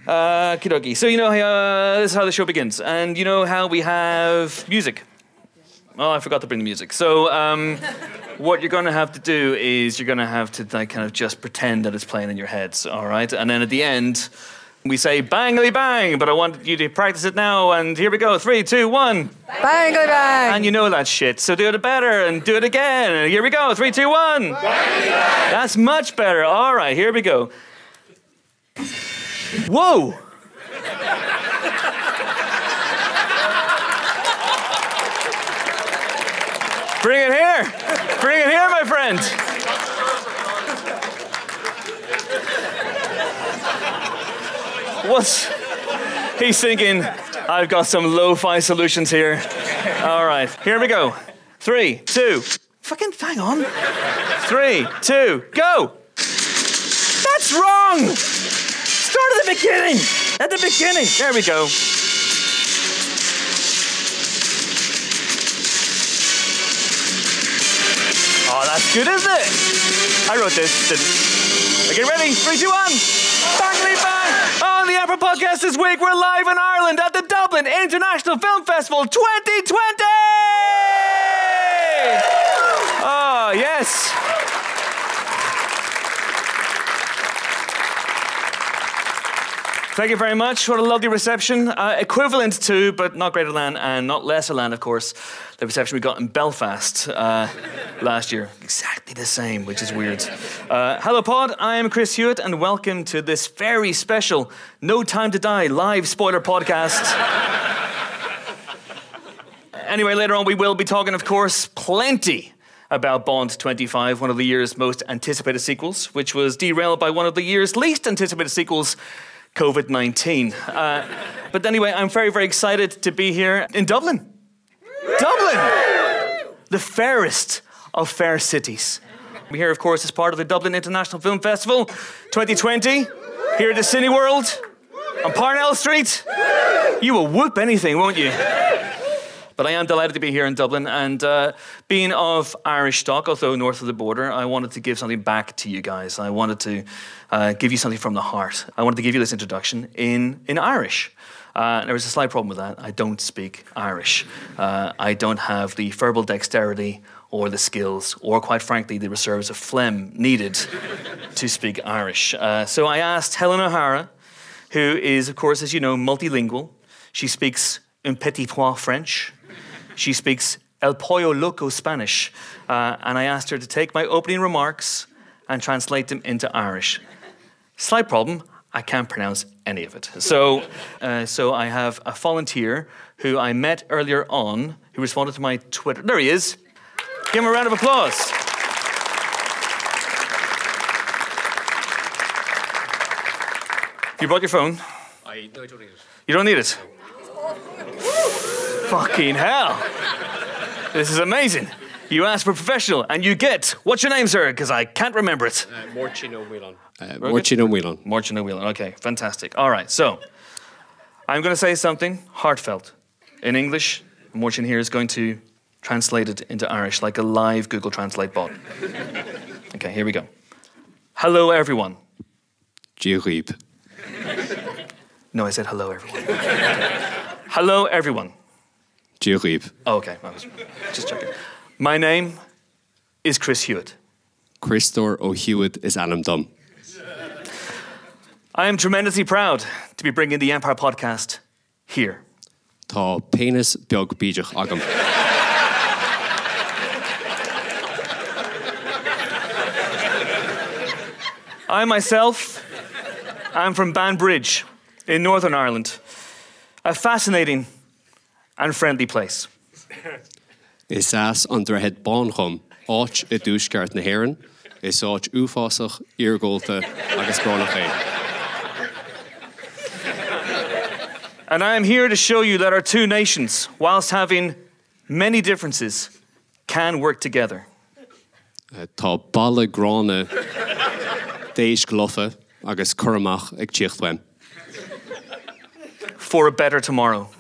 Kidoki. So you know this is how the show begins, and you know how we have music. Oh, I forgot to bring the music. So what you're going to have to do is you're going to have to like kind of just pretend that it's playing in your heads, all right? And then at the end, we say bangly bang, but I want you to practice it now. And here we go. 3, 2, 1. Bangly bang. And you know that shit. So do it better and do it again. And here we go. 3, 2, 1. Bangly bang. That's much better. All right, here we go. Whoa. Bring it here. Bring it here, my friend. He's thinking, I've got some lo-fi solutions here. All right, here we go. 3, 2, fucking hang on. 3, 2, go. That's wrong. Start at the beginning. At the beginning. There we go. Oh, that's good, isn't it? I wrote this, didn't. Okay, ready? 3, 2, 1. Bangly bang! On the Amper Podcast this week, we're live in Ireland at the Dublin International Film Festival 2020! Oh, yes. Thank you very much. What a lovely reception. Equivalent to, but not greater than, and not lesser than, of course, the reception we got in Belfast last year. Exactly the same, which is weird. Hello, Pod. I am Chris Hewitt, and welcome to this very special No Time to Die live spoiler podcast. Anyway, later on we will be talking, of course, plenty about Bond 25, one of the year's most anticipated sequels, which was derailed by one of the year's least anticipated sequels, COVID-19. But anyway, I'm very, very excited to be here in Dublin. Dublin! The fairest of fair cities. We're here, of course, as part of the Dublin International Film Festival 2020, here at the Cineworld on Parnell Street. You will whoop anything, won't you? But I am delighted to be here in Dublin, and being of Irish stock, although north of the border, I wanted to give something back to you guys. I wanted to give you something from the heart. I wanted to give you this introduction in Irish. There was a slight problem with that. I don't speak Irish. I don't have the verbal dexterity or the skills, or quite frankly, the reserves of phlegm needed to speak Irish. So I asked Helen O'Hara, who is, of course, as you know, multilingual. She speaks un petit peu French. She speaks El Pollo Loco Spanish. And I asked her to take my opening remarks and translate them into Irish. Slight problem, I can't pronounce any of it. So I have a volunteer who I met earlier on who responded to my Twitter. There he is. Give him a round of applause. You brought your phone? No, I don't need it. You don't need it? Fucking hell. This is amazing. You ask for a professional and you get, what's your name, sir? Because I can't remember it. Morchin O'Whelan. Morchin O'Whelan. Okay, fantastic. All right, so I'm going to say something heartfelt in English. Morchin here is going to translate it into Irish like a live Google Translate bot. Okay, here we go. Hello, everyone. Giorib. No, I said hello, everyone. Hello, everyone. Giorib. Oh, okay, I was just checking. My name is Chris Hewitt. Christor O'Hewitt is Anam Dum. I am tremendously proud to be bringing the Empire Podcast here. Tá penis beag bídeach agam. I myself am from Banbridge in Northern Ireland. A fascinating and friendly place. Is as under head Bonchum, áit I dúsgart na Héireann, is áit úfásach Iargolta agus Bránach. And I am here to show you that our two nations, whilst having many differences, can work together. Tá balla grána déis glofa agus curamach ag tíochtweim. For a better tomorrow.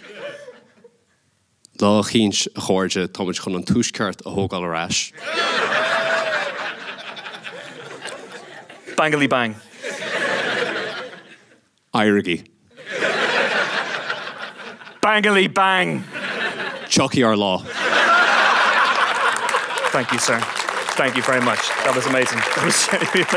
Lá chins a chóirde táid chun an túisceart a thógáil arás. Bangly bang. Irigi. Bangily bang. Chucky our law. Thank you, sir. Thank you very much. That was amazing. That was genuinely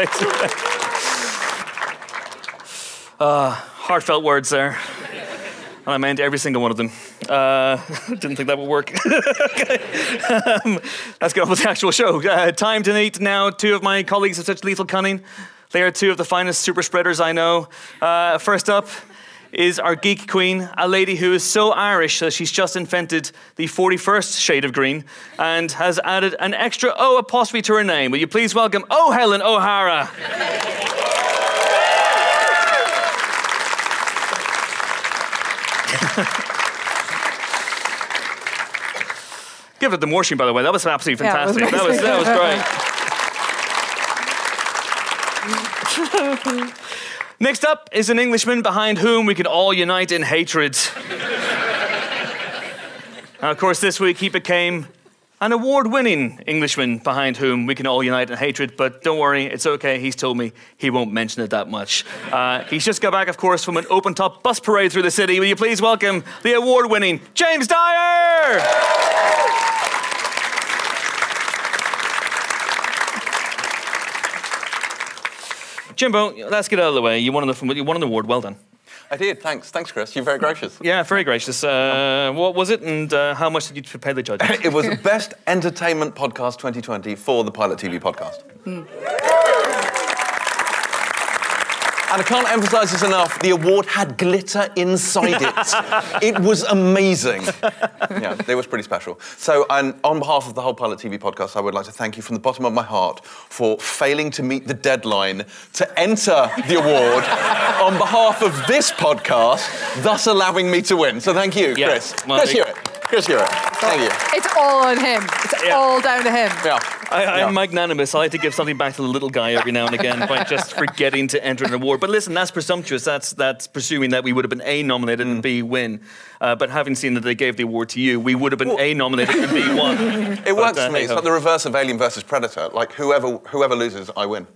amazing. Heartfelt words there. And I meant every single one of them. Didn't think that would work. Okay. Let's get on with the actual show. Time to meet now two of my colleagues of such lethal cunning. They are two of the finest super spreaders I know. First up is our geek queen, a lady who is so Irish that she's just invented the 41st shade of green and has added an extra O apostrophe to her name. Will you please welcome Helen O'Hara. Give it the Morshin, by the way. That was absolutely fantastic. Yeah, that was great. Next up is an Englishman behind whom we can all unite in hatred. Now, of course, this week he became an award-winning Englishman behind whom we can all unite in hatred, but don't worry, it's okay. He's told me he won't mention it that much. He's just got back, of course, from an open-top bus parade through the city. Will you please welcome the award-winning James Dyer? Jimbo, let's get out of the way. You won an award. Well done. I did. Thanks, Chris. You're very gracious. Yeah, very gracious. What was it, and how much did you pay the judges? It was Best Entertainment Podcast 2020 for the Pilot TV podcast. And I can't emphasise this enough, the award had glitter inside it. It was amazing. Yeah, it was pretty special. So, and on behalf of the whole Pilot TV podcast, I would like to thank you from the bottom of my heart for failing to meet the deadline to enter the award on behalf of this podcast, thus allowing me to win. So thank you, Chris. Well, Chris Hewitt. Chris Hewitt. Thank you. It's all on him. It's all down to him. Yeah. I'm magnanimous. I like to give something back to the little guy every now and again by just forgetting to enter an award. But listen, that's presumptuous. That's presuming that we would have been A, nominated and B, win. But having seen that they gave the award to you, we would have been A, nominated and B, won. It works for me. It's like the reverse of Alien versus Predator. Like, whoever loses, I win.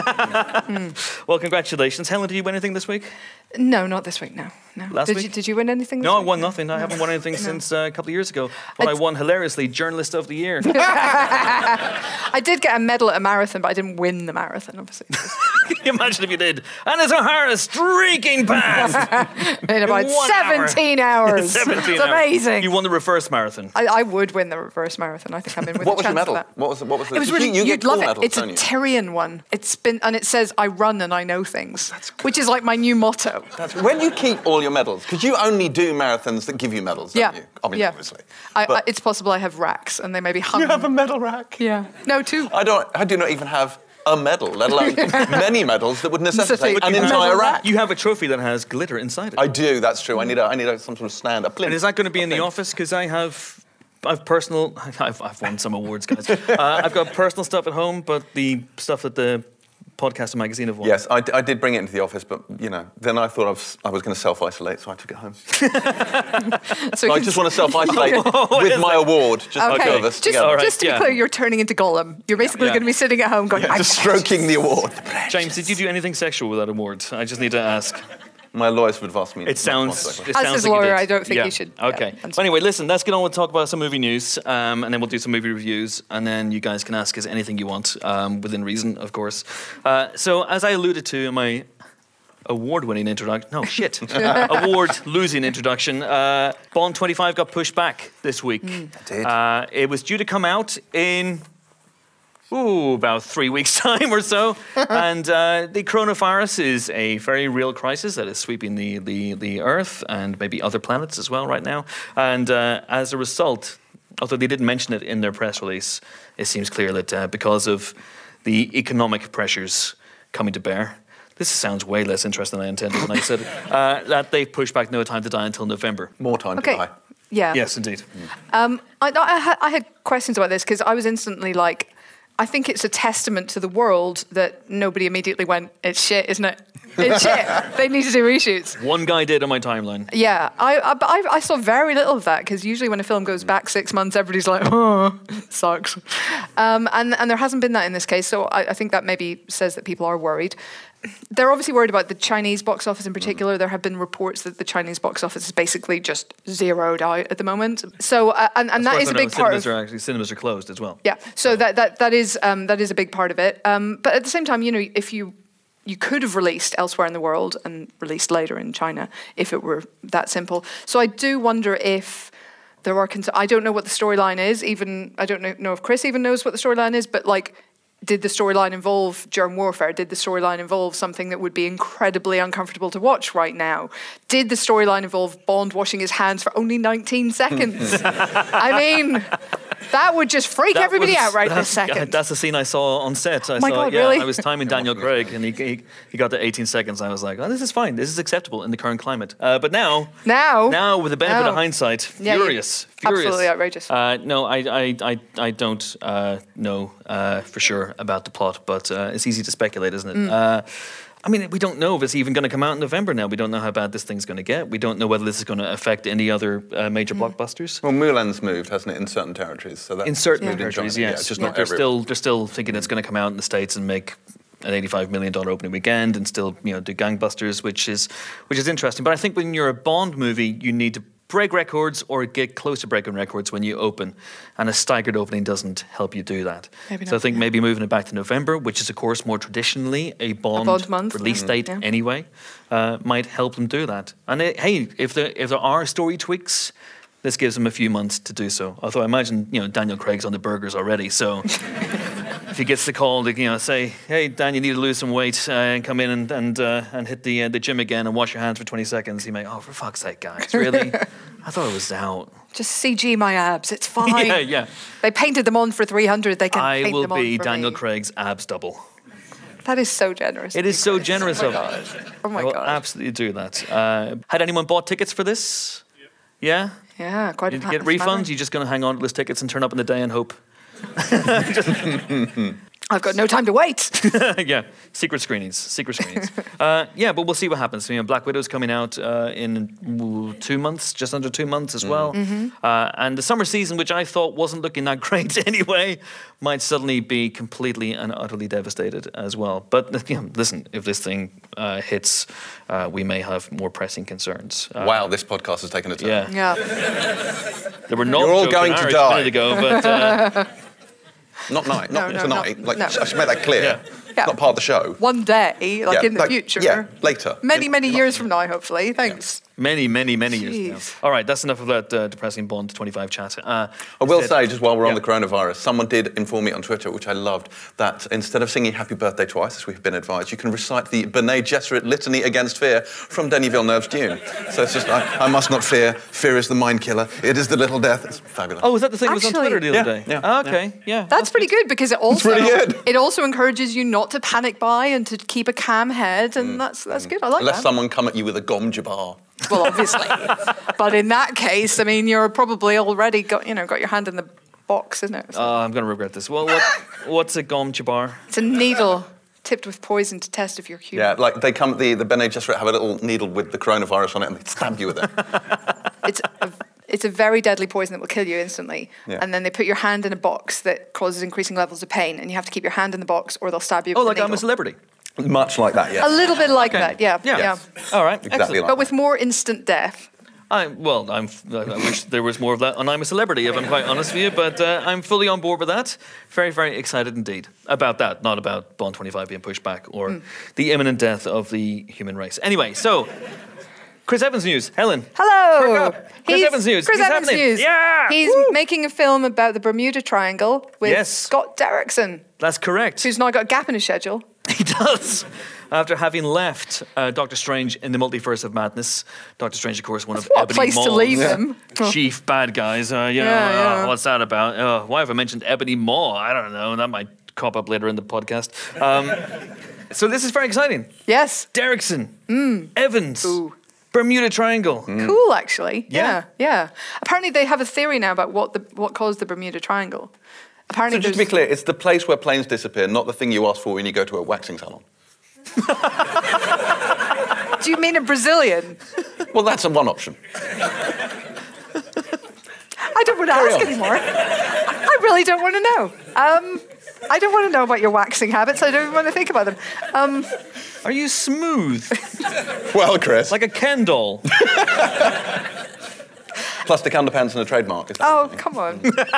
Well, congratulations. Helen, did you win anything this week? No, not this week, no. Last week? Did you win anything this No, week? I won nothing. I haven't won anything since a couple of years ago. But I won, hilariously, Journalist of the Year. I did get a medal at a marathon, but I didn't win the marathon, obviously. Can you imagine if you did? And it's O'Hara streaking past. In about 17 hours. 17 It's hours. amazing. You won the reverse marathon. I would win the reverse marathon. I think I'm in with What a was chance your medal? for that. What was the It was really, you you'd get love cool it. medals, It's a don't you? Tyrian one. And it says, I run and I know things, which is like my new motto. When you keep all your medals, because you only do marathons that give you medals, don't you? I mean, obviously. It's possible I have racks and they may be hung. You have a medal rack? Yeah. No, two. I do not even have a medal, let alone many medals that would necessitate But an you have entire a rack. You have a trophy that has glitter inside it. I do, that's true. I need some sort of stand, a plinth. And is that going to be in the office? Because I've won some awards, guys. I've got personal stuff at home, but the stuff that the podcast and magazine have won. Yes, I did bring it into the office, but, then I thought I was going to self-isolate, so I took it home. So I just want to self-isolate with my award, just the two of us together. Just to be clear, you're turning into Gollum. You're basically going to be sitting at home going, Just stroking the award. James, did you do anything sexual with that award? I just need to ask. My lawyers would have asked me. It sounds As like his you lawyer, did. I don't think you should. Okay. Well, anyway, listen, let's get on and talk about some movie news, and then we'll do some movie reviews, and then you guys can ask us anything you want, within reason, of course. So, as I alluded to in my award-winning introduction, award-losing introduction, Bond 25 got pushed back this week. It did. It was due to come out in about 3 weeks' time or so. And the coronavirus is a very real crisis that is sweeping the Earth and maybe other planets as well right now. And as a result, although they didn't mention it in their press release, it seems clear that because of the economic pressures coming to bear, this sounds way less interesting than I intended when I said it, that they've pushed back No Time to Die until November. More time to die. Yeah. Yes, indeed. I had questions about this because I was instantly like, I think it's a testament to the world that nobody immediately went, it's shit, isn't it? It's shit. They need to do reshoots. One guy did on my timeline. Yeah, I saw very little of that because usually when a film goes back 6 months, everybody's like, oh, sucks. And there hasn't been that in this case, so I think that maybe says that people are worried. they're obviously worried about the Chinese box office in particular. There have been reports that the Chinese box office is basically just zeroed out at the moment. So, and that is a big part of... Cinemas are closed as well. Yeah, so that is a big part of it. But at the same time, if you could have released elsewhere in the world and released later in China if it were that simple. So I do wonder if there are... I don't know what the storyline is. Even I don't know if Chris even knows what the storyline is, but like... Did the storyline involve germ warfare? Did the storyline involve something that would be incredibly uncomfortable to watch right now? Did the storyline involve Bond washing his hands for only 19 seconds? I mean, that would just freak everybody out right this second. That's the scene I saw on set. My God, really? I was timing Daniel Craig, and he got to 18 seconds. I was like, oh, this is fine. This is acceptable in the current climate. But now, with the benefit of hindsight, furious. Absolutely outrageous. No, I don't know for sure about the plot, but it's easy to speculate, isn't it? I mean, we don't know if it's even going to come out in November now. We don't know how bad this thing's going to get. We don't know whether this is going to affect any other major blockbusters. Well, Mulan's moved, hasn't it, in certain territories? So in certain territories, yes. Just not they're still thinking it's going to come out in the States and make an $85 million opening weekend and still, do gangbusters, which is interesting. But I think when you're a Bond movie, you need to break records or get close to breaking records when you open, and a staggered opening doesn't help you do that. So I think maybe moving it back to November, which is of course more traditionally a Bond month release date anyway, might help them do that. And hey, if there are story tweaks, this gives them a few months to do so. Although I imagine Daniel Craig's on the burgers already, so if he gets the call to say, hey Dan, you need to lose some weight and come in and hit the gym again and wash your hands for 20 seconds, he may, oh, for fuck's sake, guys, really? I thought it was out. Just CG my abs, it's fine. Yeah. They painted them on for 300, they can paint them on for I will be Daniel me. Craig's abs double. That is so generous. It is so generous of God. Oh my I will God. absolutely do that. Had anyone bought tickets for this? Yeah? Yeah, quite a Did you get refunds? You're just going to hang on to those tickets and turn up in the day and hope? I've got no time to wait. Yeah, secret screenings. But we'll see what happens. Black Widow's coming out in 2 months, just under 2 months as well. And the summer season, which I thought wasn't looking that great anyway, might suddenly be completely and utterly devastated as well. But listen, if this thing hits, we may have more pressing concerns. Wow, this podcast has taken a turn. Yeah. There were no You're all jokes going in to Irish die. a minute ago, but... Not tonight. No. I should make that clear. Yeah. Not part of the show. One day, in the future. Yeah, later. Many years from now, hopefully. Thanks. Many years now. All right, that's enough of that depressing Bond 25 chat. I will say, just while we're on the coronavirus, someone did inform me on Twitter, which I loved, that instead of singing Happy Birthday twice, as we've been advised, you can recite the Bene Gesserit Litany Against Fear from Denis Villeneuve's Dune. So it's just, I must not fear. Fear is the mind killer. It is the little death. It's fabulous. Oh, was that the thing that was on Twitter the other day? Yeah. Oh, okay, yeah. That's pretty good because it also pretty good. It also encourages you not to panic buy and to keep a calm head, and that's good. I like Unless that. someone come at you with a gom jabbar. Well, obviously. But in that case, I mean, you're probably already got your hand in the box, isn't it? So I'm going to regret this. Well, what's a gom jabbar? it's a needle tipped with poison to test if you're human. Yeah, like they come, the Bene Gesserit have a little needle with the coronavirus on it and they stab you with it. It's a very deadly poison that will kill you instantly. Yeah. And then they put your hand in a box that causes increasing levels of pain, and you have to keep your hand in the box or they'll stab you with Oh, the like I'm a needle. celebrity. Much like that, yeah. A little bit like that, yeah. All right, Exactly excellent. like But with more instant death. I wish there was more of that, and I'm a celebrity, if I'm quite honest with you, but I'm fully on board with that. Very, very excited indeed about that, not about Bond 25 being pushed back or the imminent death of the human race. Anyway, so... Chris Evans news. Helen. Hello. Chris Evans news. Chris He's Evans happening. news. Yeah. He's making a film about the Bermuda Triangle with Scott Derrickson, That's correct. who's now got a gap in his schedule. He does. After having left Doctor Strange in the Multiverse of Madness. Doctor Strange, of course, one of What a Ebony place Maw's to leave him. chief bad guys. What's that about? Why have I mentioned Ebony Maw? I don't know. That might crop up later in the podcast. So this is very exciting. Yes. Derrickson. Evans. Ooh. Bermuda Triangle. Cool, actually. Yeah. Yeah. Apparently they have a theory now about what caused the Bermuda Triangle. Apparently So just to be clear, it's the place where planes disappear, not the thing you ask for when you go to a waxing salon. Do you mean a Brazilian? Well, that's one option. I don't want to ask anymore. I really don't want to know. I don't want to know about your waxing habits. I don't want to think about them. Are you smooth? Well, Chris. Like a Ken doll. Plastic underpants and a trademark. Is that Oh, come on.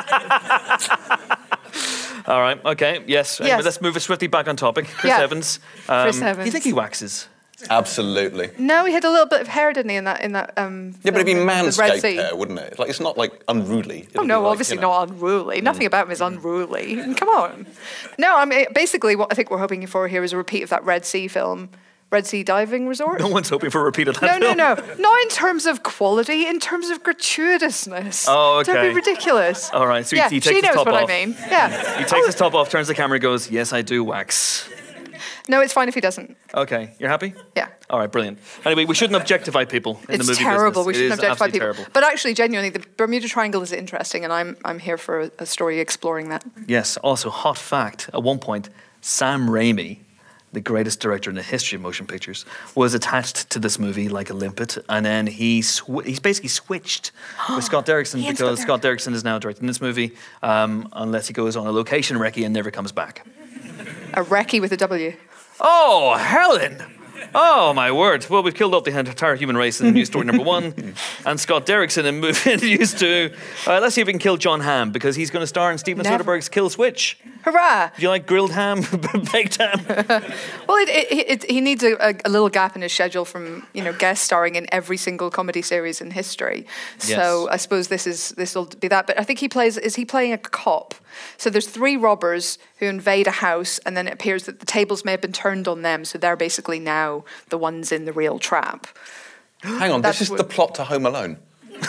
All right, okay, yes. Anyway, Yes. let's move it swiftly back on topic. Chris Yeah. Evans. Chris Do you Evans. think he waxes? Absolutely. No, he had a little bit of hair, didn't he, in that Yeah, but it'd be film, the Red manscaped Sea. hair, wouldn't it? Like, it's not like unruly. Oh no, obviously not unruly. Nothing about him is unruly. Come on. No, I mean basically what I think we're hoping for here is a repeat of that Red Sea film, Red Sea Diving Resort. No one's hoping for a repeat of No, that no, film. no. Not in terms of quality, in terms of gratuitousness. Oh, Don't okay. be ridiculous. All right, so yeah, he takes she his knows top what off. I mean. Yeah. He takes his top off, turns the camera and goes, yes, I do wax. No, it's fine if he doesn't. Okay, you're happy? Yeah. All right, brilliant. Anyway, we shouldn't objectify people in It's the movie terrible. business. We shouldn't It is objectify absolutely people. terrible. But actually, genuinely, the Bermuda Triangle is interesting, and I'm here for a story exploring that. Yes, also, hot fact, at one point, Sam Raimi, the greatest director in the history of motion pictures, was attached to this movie like a limpet, and then he's basically switched with Scott Derrickson He and because Scott Scott Derrickson is now directing this movie, unless he goes on a location recce and never comes back. A recce with a W. Oh, Helen! Oh, my word. Well, we've killed off the entire human race in news story number 1. And Scott Derrickson in movie used to... let's see if we can kill John Hamm, because he's going to star in Steven Never. Soderbergh's Kill Switch. Hurrah! Do you like grilled ham, baked ham? Well, he needs a little gap in his schedule from guest starring in every single comedy series in history. So Yes. I suppose this will be that. But I think is he playing a cop? So there's 3 robbers who invade a house, and then it appears that the tables may have been turned on them. So they're basically now the ones in the real trap. Hang on, That's this is what- the plot to Home Alone.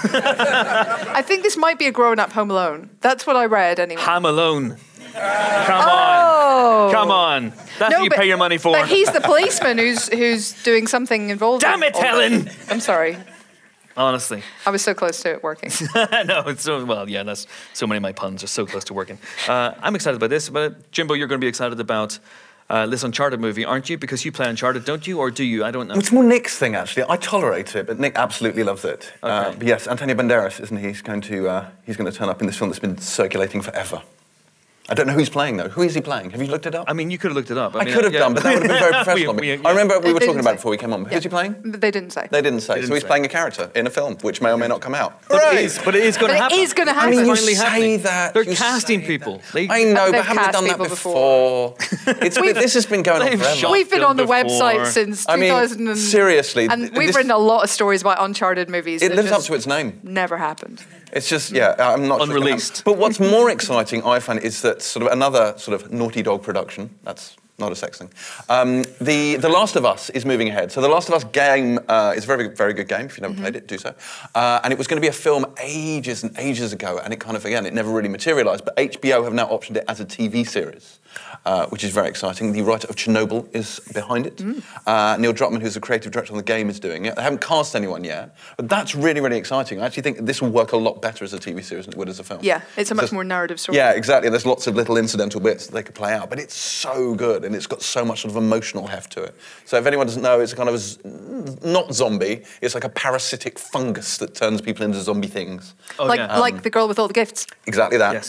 I think this might be a grown-up Home Alone. That's what I read anyway. Ham alone. Come on. Oh. Come on. That's what you but- pay your money for. But he's the policeman who's doing something involved. Damn it, in all Helen! this. I'm sorry. Honestly. I was so close to it working. No, it's so... Well, yeah, that's... So many of my puns are so close to working. I'm excited about this, but Jimbo, you're going to be excited about this Uncharted movie, aren't you? Because you play Uncharted, don't you? Or do you? I don't know. It's more Nick's thing, actually. I tolerate it, but Nick absolutely loves it. Okay. But yes, Antonio Banderas, isn't he? He's going to turn up in this film that's been circulating forever. I don't know who's playing, though. Who is he playing? Have you looked it up? I mean, you could have looked it up. I could have done, but that would have been very professional. I remember we were They talking didn't about it say. before we came on. Who's he playing? They didn't say. They didn't say. didn't So he's say. playing a character in a film, which may or may not come out. But Hooray! it is going to But happen. it is going to I happen. mean, you Finally say happening. that. They're you casting say people. that. I know, They've but haven't they cast done that people before? This has been going on They've forever. shot We've been film on the before. website since I mean, 2000. seriously, And we've this- written a lot of stories about Uncharted movies. It that lives up just to its name. Never happened. It's just, yeah, I'm not sure it's gonna Unreleased. happen. But what's more exciting, I find, is that sort of another sort of Naughty Dog production. That's not a sex thing. The Last of Us is moving ahead. So the Last of Us game is a very, very good game. If you've never played it, do so. And it was going to be a film ages and ages ago, and it kind of, again, it never really materialised. But HBO have now optioned it as a TV series, which is very exciting. The writer of Chernobyl is behind it. Neil Druckmann, who's the creative director on the game, is doing it. They haven't cast anyone yet, but that's really, really exciting. I actually think this will work a lot better as a TV series than it would as a film. Yeah, it's a much Just- more narrative story. Yeah, exactly. There's lots of little incidental bits that they could play out, but it's so good and it's got so much sort of emotional heft to it. So if anyone doesn't know, it's a kind of not zombie. It's like a parasitic fungus that turns people into zombie things. Oh, like yeah. like the girl with all the gifts. Exactly that.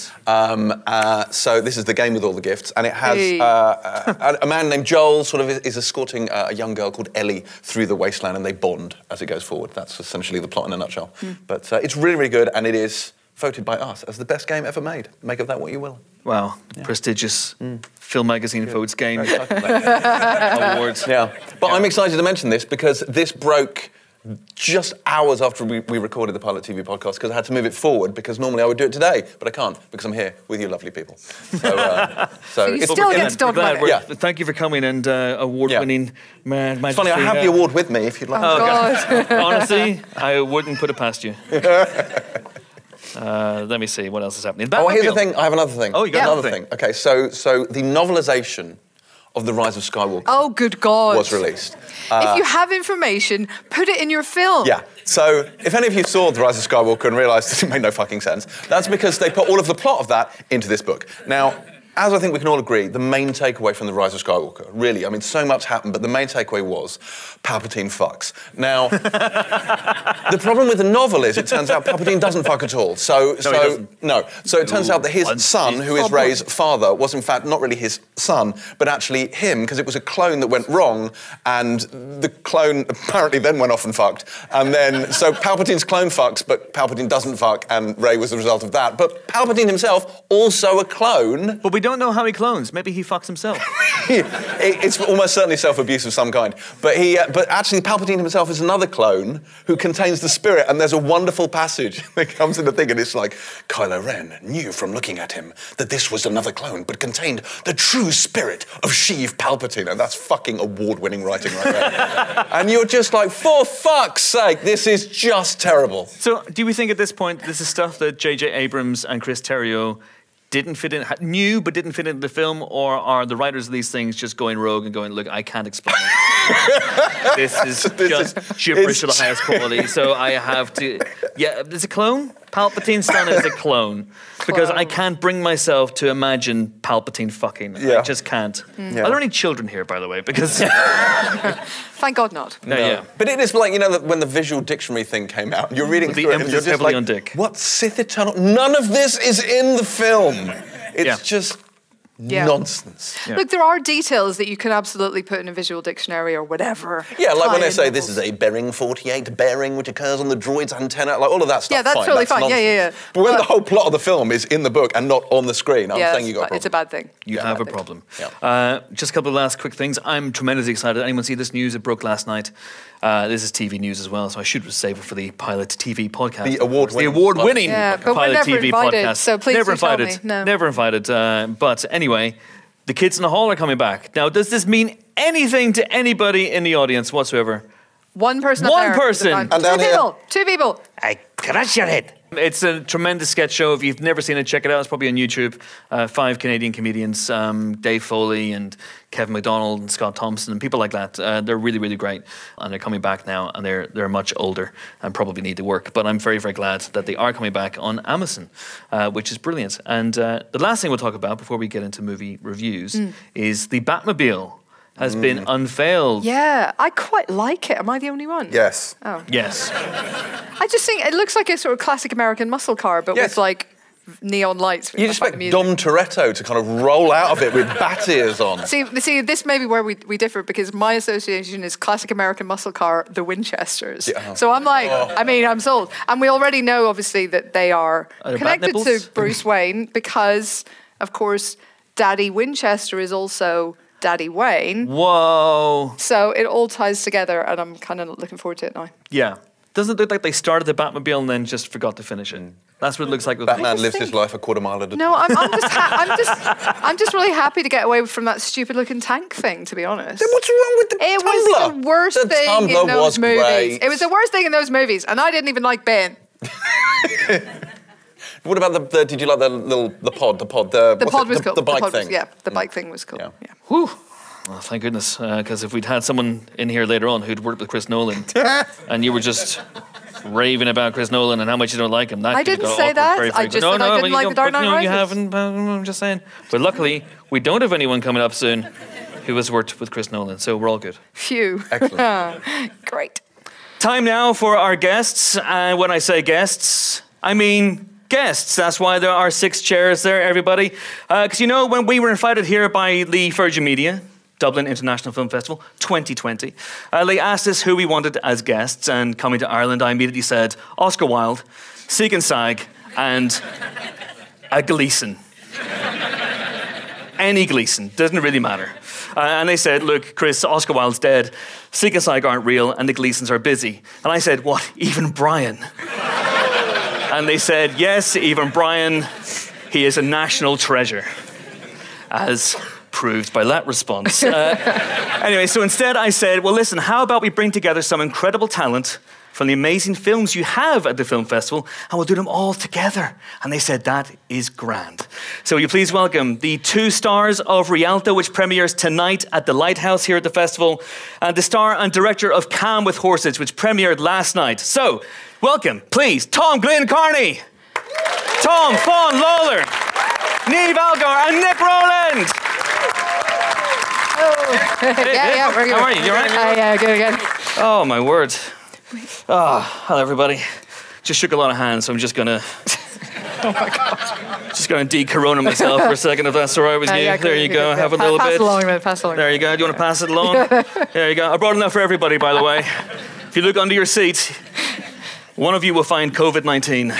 Yes. So this is the game with all the gifts, and it has Hey. a man named Joel sort of is escorting a young girl called Ellie through the wasteland, and they bond as it goes forward. That's essentially the plot in a nutshell. But it's really, really good, and it is voted by us as the best game ever made. Make of that what you will. Wow. Prestigious film magazine votes game Very excited about it. awards. Yeah, but I'm excited to mention this because this broke just hours after we recorded the Pilot TV podcast because I had to move it forward because normally I would do it today, but I can't because I'm here with you lovely people. So you it's still We're get glad- to talk we're glad about it. we're- Yeah. Thank you for coming and award-winning man. It's funny, I have the award with me if you'd like. Oh, God. Honestly, I wouldn't put it past you. Let me see what else is happening. Oh, here's the Batmobile. thing. I have another thing. Oh, you got another another thing. Okay, so the novelisation of The Rise of Skywalker Oh, good God. was released. If you have information, put it in your film. Yeah. So if any of you saw The Rise of Skywalker and realised it made no fucking sense, that's because they put all of the plot of that into this book. Now, as I think we can all agree, the main takeaway from The Rise of Skywalker, really, I mean, so much happened, but the main takeaway was Palpatine fucks. Now, the problem with the novel is it turns out Palpatine doesn't fuck at all. So it turns out that his son, who is Rey's father, was in fact not really his son, but actually him, because it was a clone that went wrong, and the clone apparently then went off and fucked. And then, so Palpatine's clone fucks, but Palpatine doesn't fuck, and Rey was the result of that. But Palpatine himself, also a clone. But we don't know how he clones. Maybe he fucks himself. It's almost certainly self-abuse of some kind. But actually, Palpatine himself is another clone who contains the spirit, and there's a wonderful passage that comes in the thing, and it's like, Kylo Ren knew from looking at him that this was another clone, but contained the true spirit of Sheev Palpatine, and that's fucking award-winning writing right there. And you're just like, for fuck's sake, this is just terrible. So, do we think at this point this is stuff that J.J. Abrams and Chris Terrio didn't fit in, knew but didn't fit into the film, or are the writers of these things just going rogue and going, look, I can't explain it. This is just gibberish of the highest quality, so I have to... Yeah, there's a clone? Palpatine's son is a clone. Because I can't bring myself to imagine Palpatine fucking. Yeah. I just can't. Yeah. Are there any children here, by the way? Because... Thank God not. No, yeah. But it is like, you know, that when the visual dictionary thing came out, you're reading The through it and emphasis you're just heavily like, on dick. what, Sith Eternal? None of this is in the film. It's just nonsense. Yeah. Look, there are details that you can absolutely put in a visual dictionary or whatever. Yeah, like when they say Novels. this is a bearing 48 bearing which occurs on the droid's antenna, like all of that stuff. Yeah, that's totally fine. nonsense. Yeah. But when the whole plot of the film is in the book and not on the screen, I'm saying you got a problem. It's a bad thing. You have a problem. Yeah. Just a couple of last quick things. I'm tremendously excited. Anyone see this news? It broke last night. This is TV news as well, so I should save it for the Pilot TV podcast. The award-winning. The award-winning Yeah, but we're Pilot never TV invited, podcast. so please never do tell invited. me. No. Never invited. But anyway, the kids in the hall are coming back. Now, does this mean anything to anybody in the audience whatsoever? One person up One there. person. And down here. Two people. I crush your head. It's a tremendous sketch show. If you've never seen it, check it out. It's probably on YouTube. 5 Canadian comedians, Dave Foley and Kevin McDonald and Scott Thompson and people like that. They're really, really great. And they're coming back now, and they're much older and probably need to work. But I'm very, very glad that they are coming back on Amazon, which is brilliant. And the last thing we'll talk about before we get into movie reviews is the Batmobile has been unveiled. Yeah, I quite like it. Am I the only one? Yes. Oh. Yes. I just think it looks like a sort of classic American muscle car, but Yes. with like neon lights. You'd expect Dom Toretto to kind of roll out of it with bat ears on. See, this may be where we differ, because my association is classic American muscle car, the Winchesters. Yeah. So I'm like, I mean, I'm sold. And we already know, obviously, that they are Are there connected bat to nipples? Bruce Wayne because, of course, Daddy Winchester is also Daddy Wayne. Whoa. So it all ties together, and I'm kind of looking forward to it now. Yeah. Doesn't it look like they started the Batmobile and then just forgot to finish it? That's what it looks like with Batman just lives think- his life a quarter mile at a time. No, I'm just really happy to get away from that stupid looking tank thing, to be honest. Then what's wrong with the It Tumbler? was the worst The thing Tumbler in those was movies. great. It was the worst thing in those movies, and I didn't even like Ben. What about the did you like the pod? The pod was cool. The bike pod thing. Was, the bike thing was cool. Yeah. Yeah. Whew. Well, thank goodness, because if we'd had someone in here later on who'd worked with Chris Nolan, and you were just raving about Chris Nolan and how much you don't like him, that I could have didn't got say awkward that. very, very I just quickly. said I didn't but you like don't- The Dark but, Knight you Rises. haven't. I'm just saying. But luckily, we don't have anyone coming up soon who has worked with Chris Nolan, so we're all good. Phew. Excellent. Great. Time now for our guests. And when I say guests, I mean guests. That's why there are 6 chairs there, everybody. Because, you know, when we were invited here by Lee Virgin Media, Dublin International Film Festival 2020, they asked us who we wanted as guests. And coming to Ireland, I immediately said Oscar Wilde, Sigyn Sag, and a Gleeson. Any Gleeson, doesn't really matter. And they said, look, Chris, Oscar Wilde's dead, Sigyn Sag aren't real, and the Gleesons are busy. And I said, what, even Brian? And they said, yes, even Brian, he is a national treasure, as proved by that response. Anyway, so instead I said, well, listen, how about we bring together some incredible talent from the amazing films you have at the film festival, and we'll do them all together. And they said, that is grand. So will you please welcome the 2 stars of Rialto, which premieres tonight at the Lighthouse here at the festival, and the star and director of Calm with Horses, which premiered last night. So, welcome, please, Tom Glynn Carney, Tom Fawn Lawler, Niamh Algar and Nick Rowland. Yeah, we're good. How are you? You all right? Yeah, good. Oh, my word. Hello, everybody. Just shook a lot of hands, so I'm just gonna... Oh my God. Just gonna de-corona myself for a second, if that's all right with you. Yeah, There you go. good. Have a little Pass bit. Pass along. There you go. Do you want to pass it along? There you go. I brought enough for everybody, by the way. If you look under your seat, one of you will find COVID-19.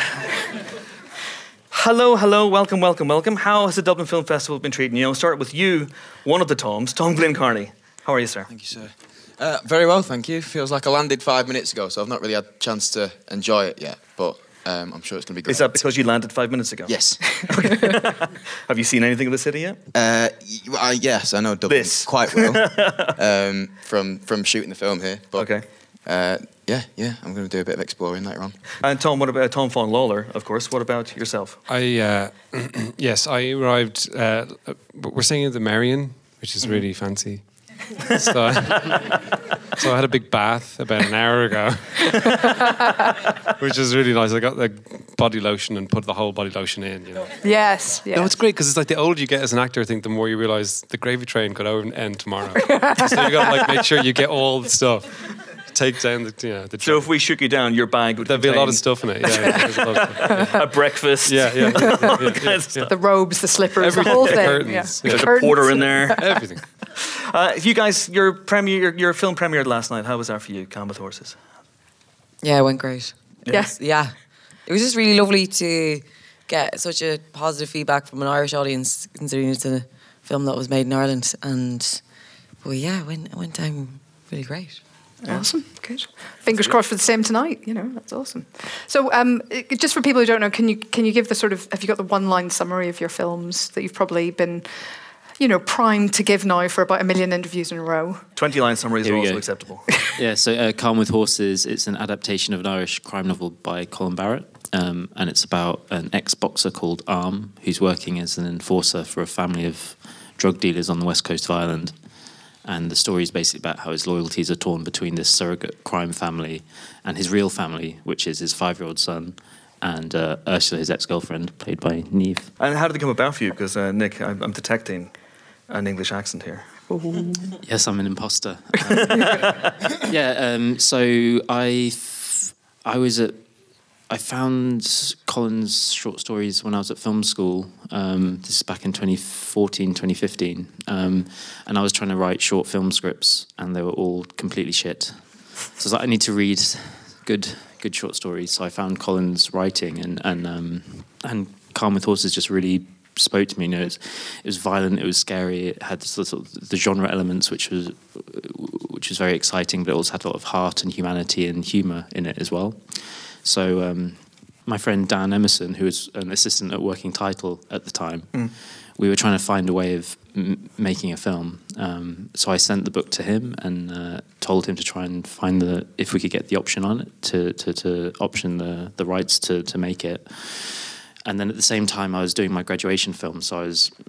Hello. Welcome. How has the Dublin Film Festival been treating you? I'll start with you, one of the Toms, Tom Glynn Carney. How are you, sir? Thank you, sir. Very well, thank you. Feels like I landed 5 minutes ago, so I've not really had a chance to enjoy it yet, but I'm sure it's going to be great. Is that because you landed 5 minutes ago? Yes. Have you seen anything of the city yet? Yes, I know Dublin This. quite well from shooting the film here. But, Okay. Yeah, I'm going to do a bit of exploring later on. And Tom, what about Tom Fawn Lawler, of course? What about yourself? Yes, I arrived. We're staying at the Marion, which is really fancy. So I had a big bath about an hour ago, which is really nice. I got the body lotion and put the whole body lotion in. You know. Yes. No, it's great because it's like the older you get as an actor, I think the more you realise the gravy train could end tomorrow. So you got to like make sure you get all the stuff. Take down the So train. if we shook you down, your bag would There'd be a lot of contain stuff in it. Yeah, there's a lot of stuff. a breakfast. Yeah. The robes, the slippers, Everything. the whole The thing. curtains. Yeah. There's There's a Curtains. porter in there. Everything. You guys, your film premiered last night. How was that for you, Calm with Horses? Yeah, it went great. Yes. Yeah. It was just really lovely to get such a positive feedback from an Irish audience, considering it's a film that was made in Ireland. And, well, yeah, it went down really great. Awesome. Good. Fingers crossed for the same tonight. That's awesome. So, just for people who don't know, can you give the sort of, have you got the one-line summary of your films that you've probably been, primed to give now for about 1 million interviews in a row? 20-line summaries Here are we also go. acceptable. Yeah, so Calm with Horses, it's an adaptation of an Irish crime novel by Colin Barrett, and it's about an ex-boxer called Arm, who's working as an enforcer for a family of drug dealers on the west coast of Ireland. And the story is basically about how his loyalties are torn between this surrogate crime family and his real family, which is his 5-year-old son, and Ursula, his ex-girlfriend, played by Niamh. And how did it come about for you? Because, Nick, I'm detecting an English accent here. Yes, I'm an imposter. So I found Colin's short stories when I was at film school. This is back in 2014, 2015. And I was trying to write short film scripts, and they were all completely shit. So I was like, I need to read good short stories. So I found Colin's writing, and Calm with Horses just really spoke to me. It was violent, it was scary, it had sort of the genre elements, which was very exciting, but it also had a lot of heart and humanity and humour in it as well. So my friend Dan Emerson, who was an assistant at Working Title at the time, we were trying to find a way of making a film. So I sent the book to him and told him to try and find if we could get the option on it, to option the rights to make it. And then at the same time, I was doing my graduation film, so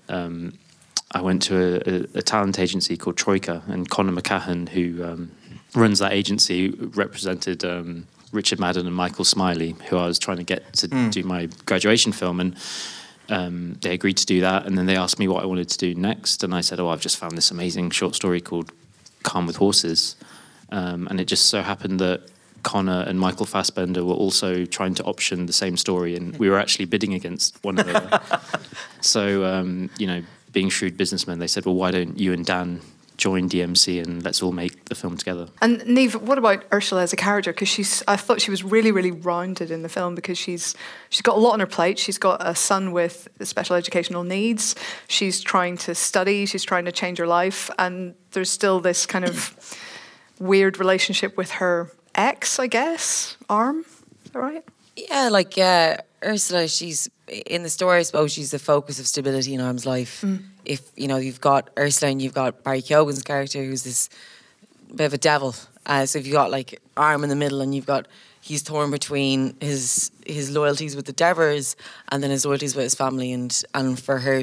I went to a talent agency called Troika, and Conor McCahan, who runs that agency, represented Richard Madden and Michael Smiley, who I was trying to get to do my graduation film, and they agreed to do that. And then they asked me what I wanted to do next, and I said, I've just found this amazing short story called Calm with Horses. And it just so happened that Conor and Michael Fassbender were also trying to option the same story, and we were actually bidding against one another. So, being shrewd businessmen, they said, well, why don't you and Dan join DMC and let's all make the film together. And Niamh, what about Ursula as a character? Because I thought she was really, really rounded in the film, because she's got a lot on her plate. She's got a son with special educational needs. She's trying to study. She's trying to change her life. And there's still this kind of weird relationship with her ex, I guess, Arm. Is that right? Yeah, Ursula, she's in the story, I suppose she's the focus of stability in Arm's life. If, you've got Ursula and you've got Barry Keoghan's character, who's this bit of a devil. So if you've got like Arm in the middle, and he's torn between his loyalties with the Devers and then his loyalties with his family, and for her,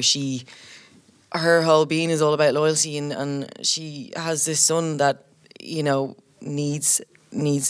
her whole being is all about loyalty, and she has this son that, needs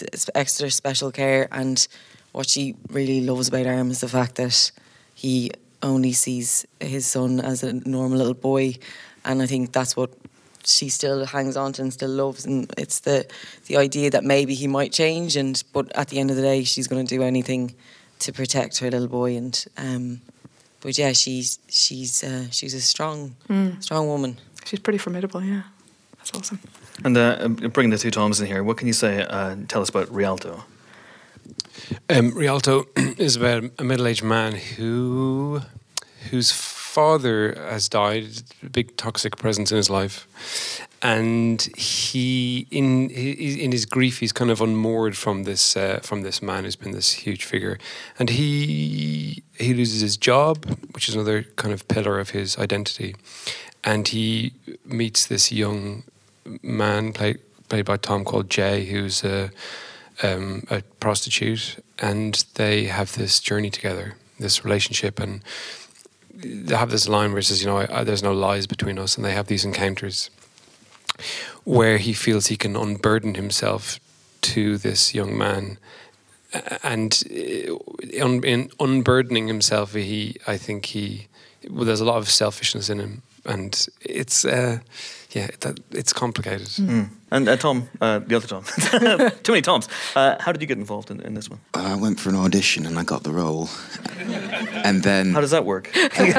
extra special care. And what she really loves about Arm is the fact that he only sees his son as a normal little boy, and I think that's what she still hangs on to and still loves, and it's the idea that maybe he might change, but at the end of the day she's going to do anything to protect her little boy, and but yeah, she's a strong woman. She's pretty formidable, yeah. That's awesome. And bringing the two Toms in here, what can you say? Tell us about Rialto. Rialto is about a middle-aged man whose father has died, a big toxic presence in his life, and he, in his grief, he's kind of unmoored from this man who's been this huge figure, and he loses his job, which is another kind of pillar of his identity, and he meets this young man played by Tom called Jay, who's a prostitute, and they have this journey together, this relationship, and they have this line where it says, there's no lies between us, and they have these encounters where he feels he can unburden himself to this young man, and in unburdening himself, there's a lot of selfishness in him, and it's complicated. And Tom, the other Tom, too many Toms. How did you get involved in this one? I went for an audition and I got the role, and then how does that work?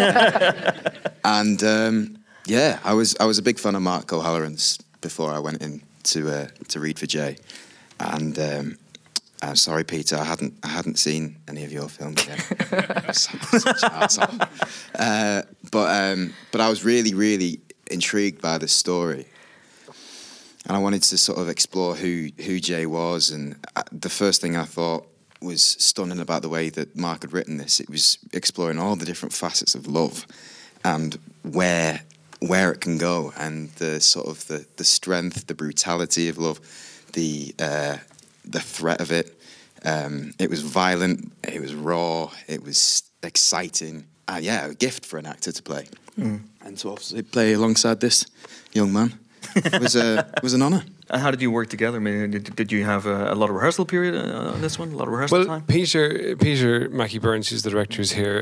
And I was a big fan of Mark O'Halloran's before I went in to read for Jay, and I'm sorry, Peter, I hadn't seen any of your films yet. Such an arsehole. But I was really, really intrigued by the story, and I wanted to sort of explore who Jay was. And the first thing I thought was stunning about the way that Mark had written this. It was exploring all the different facets of love and where it can go, and the sort of the strength, the brutality of love, the threat of it. It was violent, it was raw, it was exciting. A gift for an actor to play. And to obviously play alongside this young man was an honour. And how did you work together? I mean, did you have a lot of rehearsal period on this one? A lot of rehearsal time? Peter Mackie Burns, who's the director, who's here.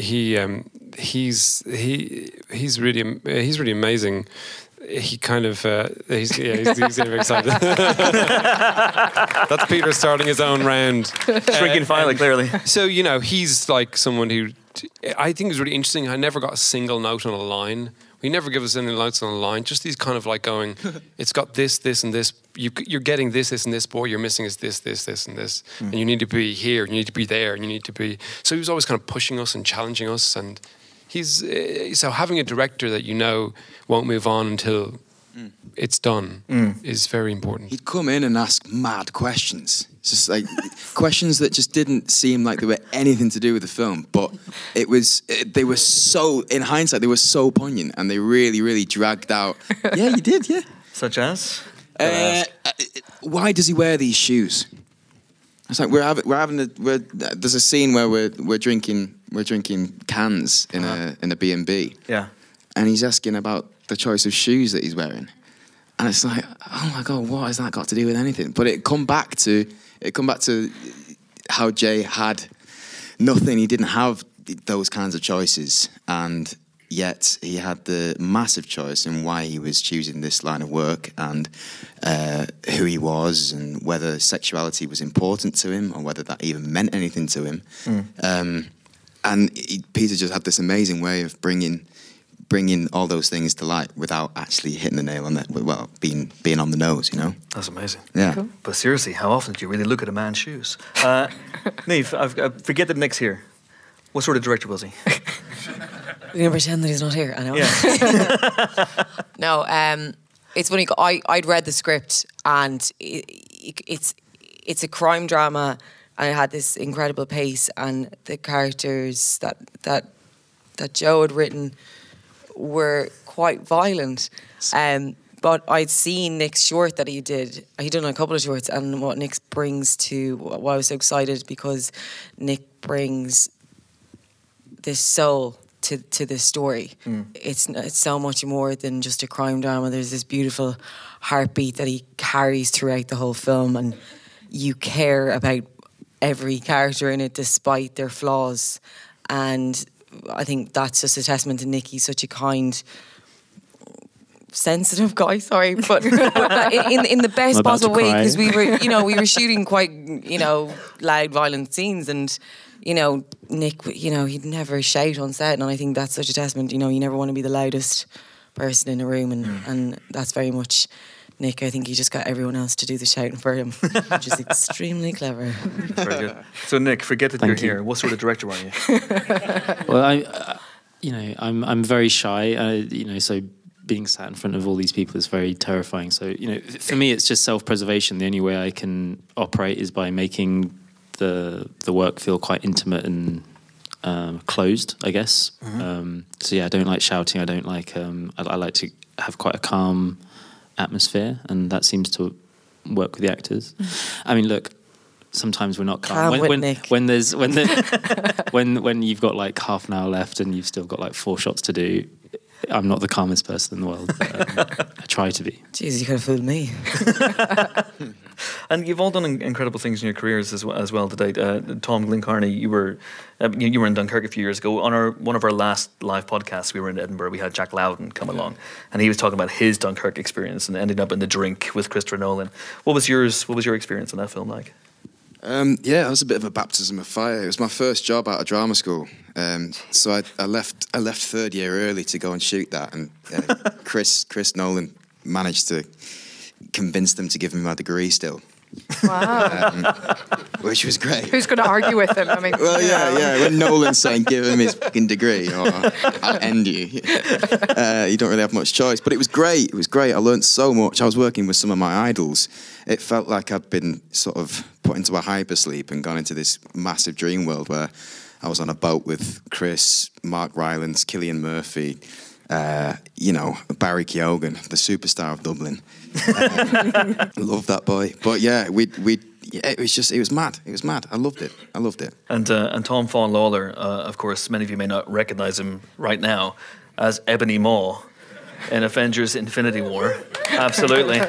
He's really amazing. He kind of he's getting very excited. That's Peter starting his own round. Shrinking Violet, clearly. So he's like someone who I think is really interesting. I never got a single note on a line. We never give us any notes on a line. Just these kind of like going, it's got this, and this. You're getting this, and this. But what you're missing is this, and this. And you need to be here. You need to be there. And you need to be. So he was always kind of pushing us and challenging us. And he's so having a director that won't move on until it's done is very important. He'd come in and ask mad questions. Just like questions that just didn't seem like they were anything to do with the film, but they were so, in hindsight, they were so poignant, and they really, really dragged out. Yeah, you did, yeah. Such as? Why does he wear these shoes? It's like there's a scene where we're drinking cans in a B&B. Yeah. And he's asking about the choice of shoes that he's wearing. And it's like, oh my God, what has that got to do with anything? But it come back to how Jay had nothing. He didn't have those kinds of choices, and yet he had the massive choice in why he was choosing this line of work, and who he was, and whether sexuality was important to him, or whether that even meant anything to him. Peter just had this amazing way of bringing all those things to light without actually hitting the nail on it. Well, being on the nose, That's amazing. Yeah. Cool. But seriously, how often do you really look at a man's shoes? Niamh, I forget that Nick's here. What sort of director was he? We're gonna pretend that he's not here. I know. Yeah. No, it's funny. I'd read the script, and it's a crime drama, and it had this incredible pace, and the characters that Joe had written were quite violent. But I'd seen Nick's short that he did. He'd done a couple of shorts, and what Nick brings to, why I was so excited, because Nick brings this soul to this story. It's so much more than just a crime drama. There's this beautiful heartbeat that he carries throughout the whole film, and you care about every character in it despite their flaws. And I think that's just a testament to Nick. He's such a kind, sensitive guy. Sorry, but in the best possible way, because we were shooting quite loud, violent scenes, and Nick, he'd never shout on set, and I think that's such a testament. You never want to be the loudest person in a room, and that's very much Nick. I think he just got everyone else to do the shouting for him, which is extremely clever. Very good. So Nick, forget that you're here. What sort of director are you? Well, I'm very shy. So being sat in front of all these people is very terrifying. So for me, it's just self-preservation. The only way I can operate is by making the work feel quite intimate and closed, I guess. So yeah, I don't like shouting. I don't like. I like to have quite a calm atmosphere, and that seems to work with the actors. I mean, look, sometimes we're not calm. When you've got like half an hour left and you've still got like 4 shots to do, I'm not the calmest person in the world. I try to be. Jeez, you could have fooled me. And you've all done incredible things in your careers as well to date. Tom Glencarney, you were in Dunkirk a few years ago. On one of our last live podcasts, we were in Edinburgh. We had Jack Loudon come along, and he was talking about his Dunkirk experience and ending up in the drink with Christopher Nolan. What was yours? What was your experience in that film like? Yeah, it was a bit of a baptism of fire. It was my first job out of drama school, so I left 3rd year early to go and shoot that, and Chris Nolan managed to convince them to give me my degree still. Wow. Which was great. Who's going to argue with him? I mean, well, yeah. When Nolan's saying give him his fucking degree or I'll end you, you don't really have much choice. But it was great. It was great. I learned so much. I was working with some of my idols. It felt like I'd been sort of put into a hypersleep and gone into this massive dream world where I was on a boat with Chris, Mark Rylance, Cillian Murphy, Barry Keoghan, the superstar of Dublin. Love that boy. But yeah, it was mad. It was mad. I loved it. And Tom Fawn Lawler, of course, many of you may not recognise him right now as Ebony Maw in Avengers: Infinity War. Absolutely.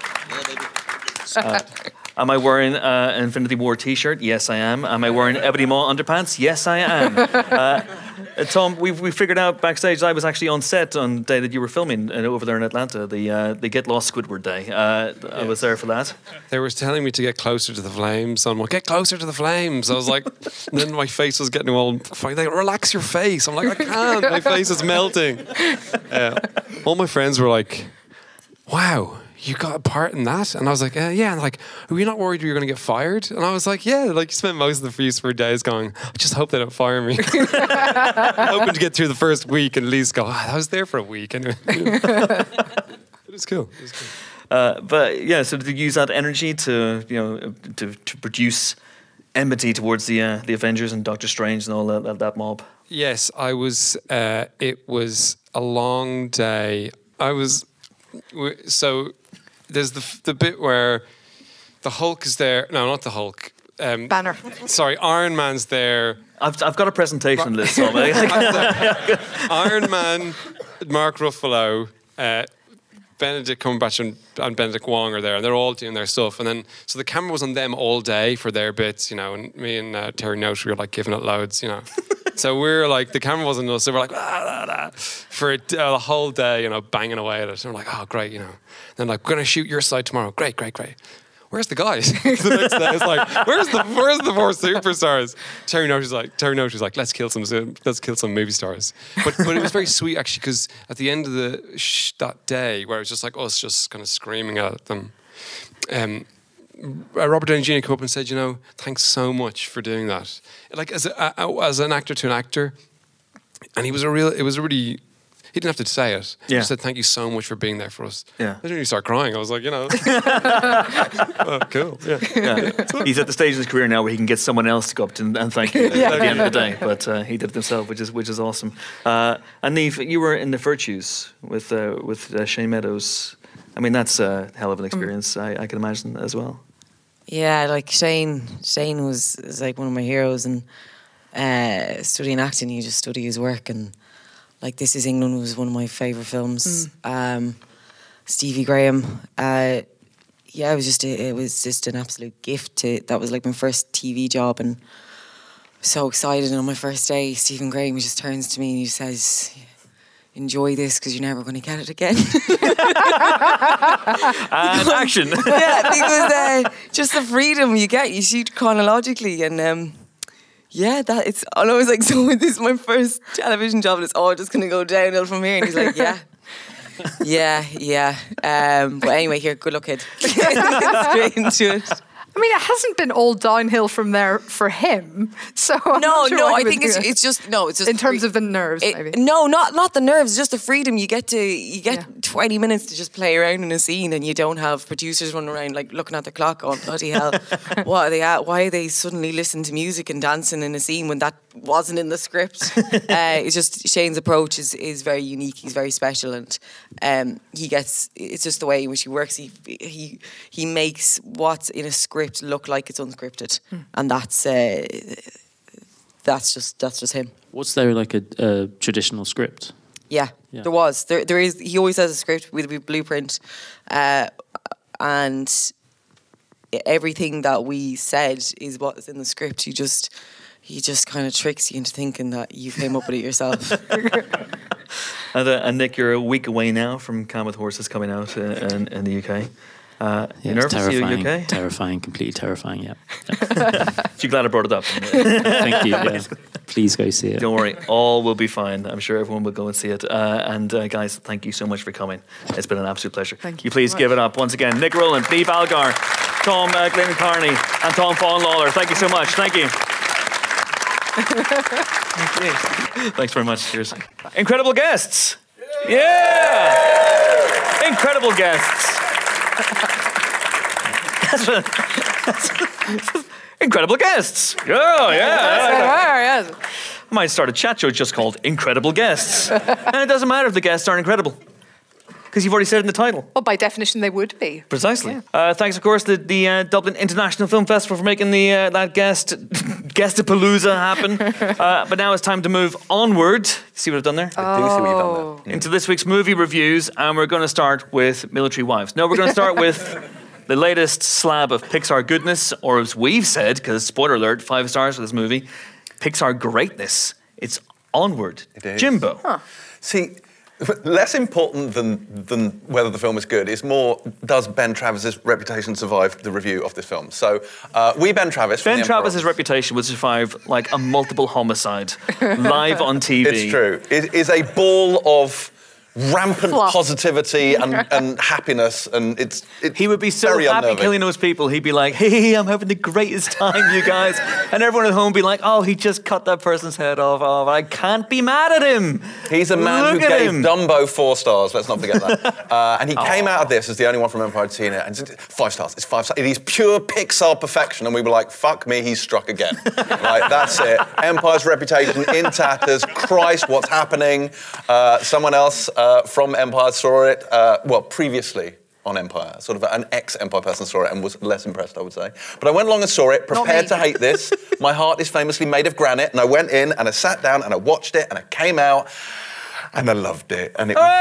Am I wearing an Infinity War T-shirt? Yes, I am. Am I wearing Ebony Maw underpants? Yes, I am. Tom, we figured out backstage I was actually on set on the day that you were filming over there in Atlanta, the Get Lost Squidward Day. I was there for that. They were telling me to get closer to the flames. I'm like, get closer to the flames. I was like, and then my face was getting all funny. They relax your face. I'm like, I can't. My face is melting. All my friends were like, wow, you got a part in that? And I was like, yeah. And like, are you not worried you're going to get fired? And I was like, yeah. Like, you spent most of the first 4 days going, I just hope they don't fire me. Hoping to get through the first week and at least go, I was there for a week. Anyway. It was cool. But yeah, so did you use that energy to produce enmity towards the Avengers and Doctor Strange and all that mob? Yes, I was. It was a long day. So there's the bit where the Hulk is there. No, not the Hulk. Banner. Sorry, Iron Man's there. I've got a presentation list. So Iron Man, Mark Ruffalo, Benedict Cumberbatch and Benedict Wong are there, and they're all doing their stuff. And then, so the camera was on them all day for their bits, and me and Terry Note, we were like giving it loads, So we're like, the camera wasn't us, so we're like, for the whole day, banging away at it. And we're like, oh, great, Then like, we're going to shoot your side tomorrow. Great. Where's the guys? The next day, it's like, where's the 4 superstars? Terry Note was like, let's kill some movie stars. But it was very sweet, actually, because at the end of that day, where it was just like us just kind of screaming at them, Robert Downey Jr. came up and said, thanks so much for doing that. Like, as an actor to an actor, and it was really, he didn't have to say it. Yeah. He said, thank you so much for being there for us. Yeah. I didn't really start crying. I was like, oh, cool. Yeah. He's at the stage of his career now where he can get someone else to go up to him and thank you at the end of the day. But he did it himself, which is awesome. And Neve, you were in The Virtues with Shane Meadows. I mean, that's a hell of an experience, I can imagine, as well. Yeah, like Shane was like one of my heroes, and studying acting, you just study his work, and like This Is England was one of my favourite films. Stevie Graham, it was just an absolute gift. That was like my first TV job, and so excited. And on my first day, Stephen Graham just turns to me and he says, enjoy this because you're never going to get it again. And action. Yeah, because just the freedom you get, you shoot chronologically, and that it's. And I was like, so this is my first television job, and it's all just going to go downhill from here. And he's like, yeah. But anyway, here, good luck, kid. Straight into it. I mean, it hasn't been all downhill from there for him. So I'm not sure what I he would think do. it's just in terms of the nerves, maybe. No, not the nerves. Just the freedom you get 20 minutes to just play around in a scene, and you don't have producers running around like looking at the clock, going, bloody hell, what are they at? Why are they suddenly listening to music and dancing in a scene when that wasn't in the script? It's just Shane's approach is very unique. He's very special, and it's just the way in which he works. He makes what's in a script look like it's unscripted, and that's just him. Was there like a traditional script? Yeah. There was. There is. He always has a script with a blueprint, and everything that we said is what's in the script. He just kind of tricks you into thinking that you came up with it yourself. And Nick, you're a week away now from Calm with Horses coming out in the UK. You nervous? Terrifying, you okay? Terrifying, completely terrifying, yeah. You glad I brought it up? Thank you, yeah. Please go see it. Don't worry, all will be fine. I'm sure everyone will go and see it. And guys, thank you so much for coming. It's been an absolute pleasure. Thank you please give it up once again. Nick Rowland, Niamh Algar, Tom Glenn Carney, and Tom Fawn Lawler. Thank you so much. Thank you. Thanks very much. Cheers. Incredible guests. Yeah. Incredible guests. Incredible guests. Oh, yeah. Yes. I might start a chat show just called Incredible Guests. And it doesn't matter if the guests aren't incredible, because you've already said it in the title. Well, by definition, they would be. Precisely. Yeah. Thanks, of course, to the Dublin International Film Festival for making that guest-a-palooza happen. But now it's time to move onward. See what I've done there? I do see what you've done there. Into this week's movie reviews, and we're going to start with Military Wives. No, we're going to start with the latest slab of Pixar goodness, or as we've said, because spoiler alert, 5 stars for this movie, Pixar greatness. It's Onward. It is. Jimbo. Huh. See, less important than whether the film is good is more, does Ben Travis's reputation survive the review of this film? So, Ben Travis... Ben Travis's reputation would survive like a multiple homicide live on TV. It's true. It is a ball of rampant positivity and happiness, and he would be so very happy unnerving. killing those people. He'd be like, hey, I'm having the greatest time, you guys. And everyone at home would be like, oh, he just cut that person's head off. Oh, I can't be mad at him. He's a man who gave Dumbo 4 stars, let's not forget that. And he came out of this as the only one from Empire to see it, and 5 stars, it's 5 stars. It is pure Pixar perfection, and we were like, fuck me, he's struck again. Like, that's it. Empire's reputation in tatters. Christ, what's happening? Someone else from Empire saw it, previously on Empire. Sort of an ex-Empire person saw it and was less impressed, I would say. But I went along and saw it, prepared to hate this. My heart is famously made of granite, and I went in and I sat down and I watched it and I came out and I loved it. And it was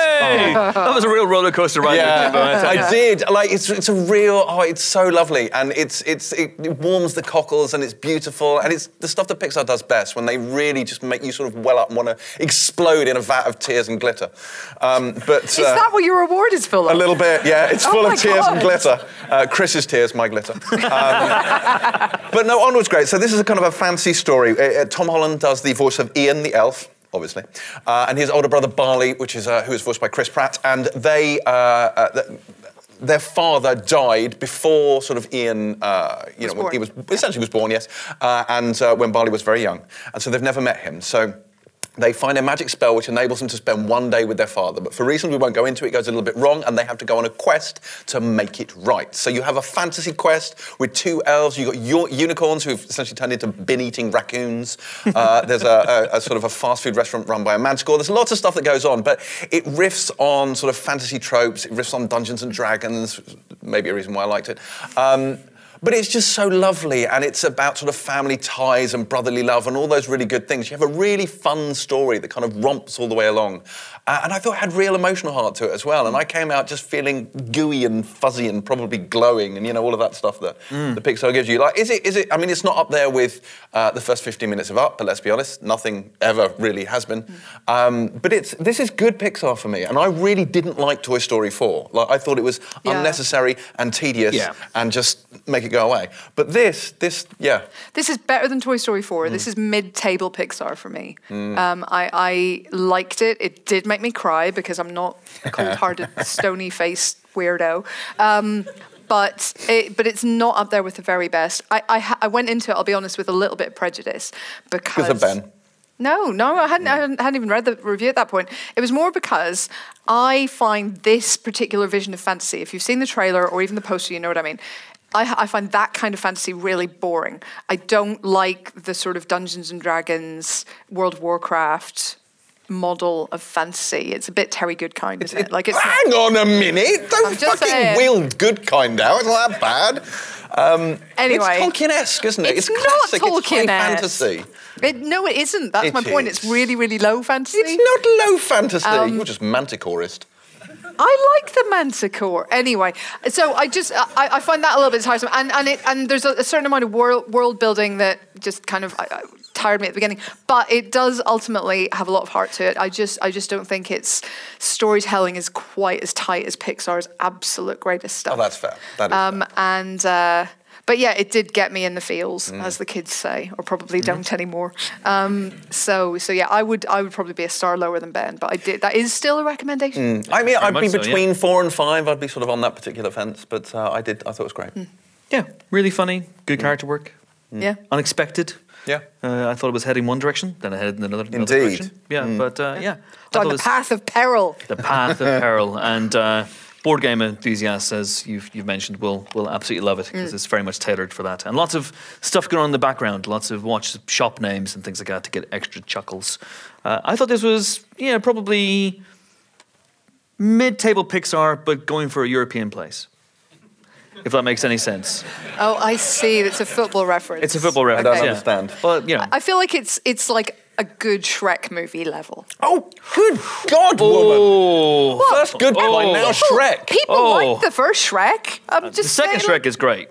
that was a real roller coaster ride. Yeah, I did. Like, it's a real, it's so lovely. And it warms the cockles and it's beautiful. And it's the stuff that Pixar does best, when they really just make you sort of well up and want to explode in a vat of tears and glitter. Is that what your award is full of? A little bit, yeah. It's full of tears and glitter. Chris's tears, my glitter. But no, Onward's great. So this is a kind of a fancy story. Tom Holland does the voice of Ian the elf, obviously, and his older brother Barley, who is voiced by Chris Pratt, and they, their father died before sort of Ian, when he was essentially born, yes, and when Barley was very young, and so they've never met him. So they find a magic spell which enables them to spend one day with their father. But for reasons we won't go into, it goes a little bit wrong, and they have to go on a quest to make it right. So you have a fantasy quest with 2 elves. You've got unicorns who've essentially turned into bin-eating raccoons. There's a sort of a fast food restaurant run by a manticore. There's lots of stuff that goes on, but it riffs on sort of fantasy tropes. It riffs on Dungeons and Dragons, maybe a reason why I liked it. but it's just so lovely, and it's about sort of family ties and brotherly love and all those really good things. You have a really fun story that kind of romps all the way along. And I thought it had real emotional heart to it as well. And I came out just feeling gooey and fuzzy and probably glowing and, all of that stuff that the Pixar gives you. Like, is it, I mean, it's not up there with the first 15 minutes of Up, but let's be honest, nothing ever really has been. But this is good Pixar for me. And I really didn't like Toy Story 4. Like, I thought it was unnecessary and tedious and just make it go away. But this, yeah. This is better than Toy Story 4. This is mid-table Pixar for me. I liked it. It did make me cry because I'm not a cold-hearted, stony-faced weirdo. But it's not up there with the very best. I went into it, I'll be honest, with a little bit of prejudice because of Ben. No, I hadn't even read the review at that point. It was more because I find this particular vision of fantasy, if you've seen the trailer or even the poster, you know what I mean. I find that kind of fantasy really boring. I don't like the sort of Dungeons and Dragons, World of Warcraft model of fantasy. It's a bit Terry Goodkind, isn't it? Like, hang on a minute! Don't fucking wheel Goodkind out. It's not that bad. Anyway, it's Tolkien-esque, isn't it? It's classic. not It's high fantasy. No, it isn't. That's my point. It's really, really low fantasy. It's not low fantasy. You're just Manticorist. I like the Manticore. Anyway, so I find that a little bit tiresome, and there's a certain amount of world building that just kind of tired me at the beginning, but it does ultimately have a lot of heart to it. I just don't think its storytelling is quite as tight as Pixar's absolute greatest stuff. Oh, that's fair. That is fair. But yeah, it did get me in the feels, as the kids say, or probably don't anymore. So yeah, I would probably be a star lower than Ben, but that is still a recommendation. I mean, I'd be between 4 and 5. I'd be sort of on that particular fence, but I thought it was great. Yeah, really funny, good character work. Yeah, unexpected. Yeah, I thought it was heading one direction, then it headed in another direction. Yeah, but yeah, down the path of peril. The path of peril, and. Board game enthusiasts, as you've mentioned, will absolutely love it because it's very much tailored for that. And lots of stuff going on in the background, lots of shop names and things like that to get extra chuckles. I thought this was, probably mid-table Pixar, but going for a European place. If that makes any sense. Oh, I see. It's a football reference. It's a football reference. I don't understand. Well, I feel like it's like a good Shrek movie level. Oh, good God, woman! What? First good point, now Shrek. People like the first Shrek. The second Shrek is great.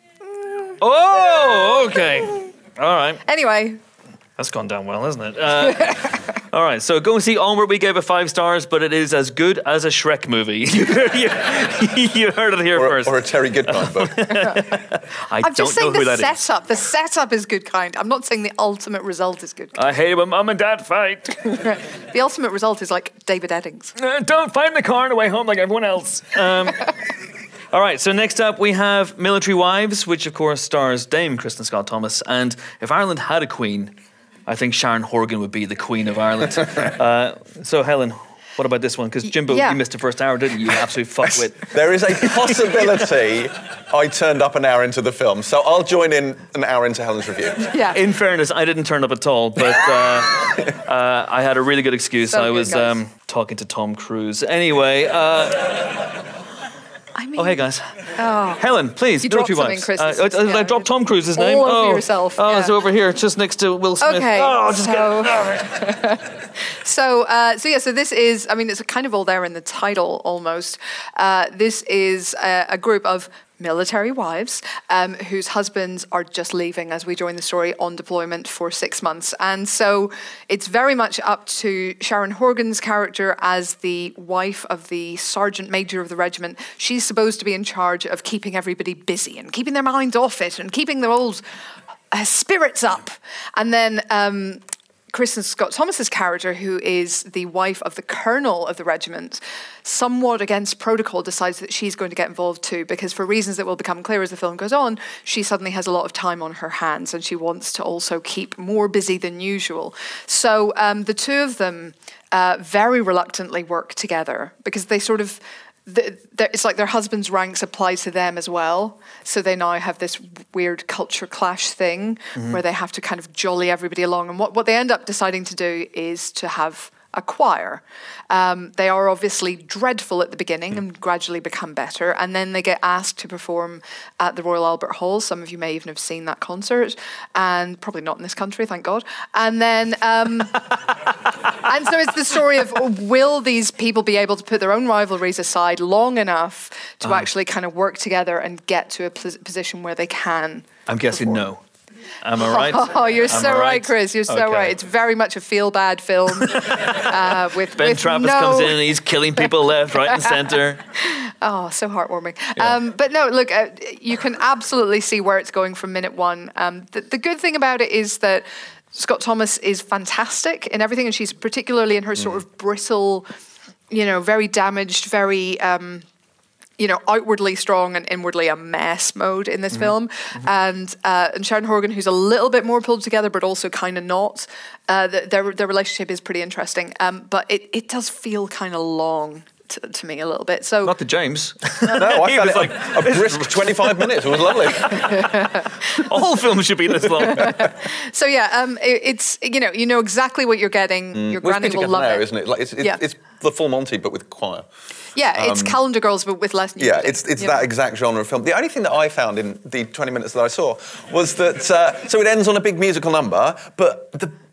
Oh, okay. All right. Anyway. That's gone down well, hasn't it? All right, so go and see Onward. We gave it 5 stars, but it is as good as a Shrek movie. You heard it here first. Or a Terry Goodkind book. I'm just saying the setup. The setup is Goodkind. I'm not saying the ultimate result is Goodkind. I hate when Mum and Dad fight. The ultimate result is like David Eddings. Don't fight in the car on the way home like everyone else. All right, so next up we have Military Wives, which of course stars Dame Kristen Scott Thomas. And if Ireland had a queen, I think Sharon Horgan would be the Queen of Ireland. So, Helen, what about this one? Because Jimbo, you missed the first hour, didn't you? You absolute fuckwit. There is a possibility I turned up an hour into the film, so I'll join in an hour into Helen's review. Yeah. In fairness, I didn't turn up at all, but I had a really good excuse. I was talking to Tom Cruise. Anyway. Oh, hey, guys. Oh. Helen, please. You dropped something, Chris. I dropped Tom Cruise's name. All over yourself. Oh, it's over here, just next to Will Smith. Okay. Oh, just get So this is, I mean, it's kind of all there in the title almost. This is a group of military wives whose husbands are just leaving, as we join the story, on deployment for 6 months. And so it's very much up to Sharon Horgan's character as the wife of the sergeant major of the regiment. She's supposed to be in charge of keeping everybody busy and keeping their minds off it and keeping their old spirits up. And then Kristen Scott Thomas's character, who is the wife of the colonel of the regiment, somewhat against protocol decides that she's going to get involved too, because for reasons that will become clear as the film goes on, she suddenly has a lot of time on her hands and she wants to also keep more busy than usual. So the two of them very reluctantly work together because they sort of it's like their husband's ranks apply to them as well. So they now have this weird culture clash thing where they have to kind of jolly everybody along. And what they end up deciding to do is to have a choir. They are obviously dreadful at the beginning and gradually become better, and then they get asked to perform at the Royal Albert Hall. Some of you may even have seen that concert, and probably not in this country, thank God. And then, and so it's the story of, will these people be able to put their own rivalries aside long enough to actually kind of work together and get to a position where they can? I'm guessing perform? no. Am I right? Oh, you're Am so I right, Chris. You're so Okay. right. It's very much a feel-bad film. With Ben with Travis no... comes in and he's killing people left, right, and centre. Oh, so heartwarming. But no, look, you can absolutely see where it's going from minute one. The good thing about it is that Scott Thomas is fantastic in everything, and she's particularly in her sort of brittle, very damaged, very... outwardly strong and inwardly a mess mode in this film. And Sharon Horgan, who's a little bit more pulled together, but also kind of not. Their relationship is pretty interesting. But it does feel kind of long to me a little bit. So Not to James. No, I He found was it like, a brisk 25 minutes. It was lovely. all films should be this long. So yeah, it's you know exactly what you're getting. Your Well, granny it's will love Gatineau, it. isn't it? Like Yeah. it's the full Monty, but with choir. Yeah, it's Calendar Girls, but with less nudity. Yeah, it's that exact genre of film. The only thing that I found in the 20 minutes that I saw was that so it ends on a big musical number, but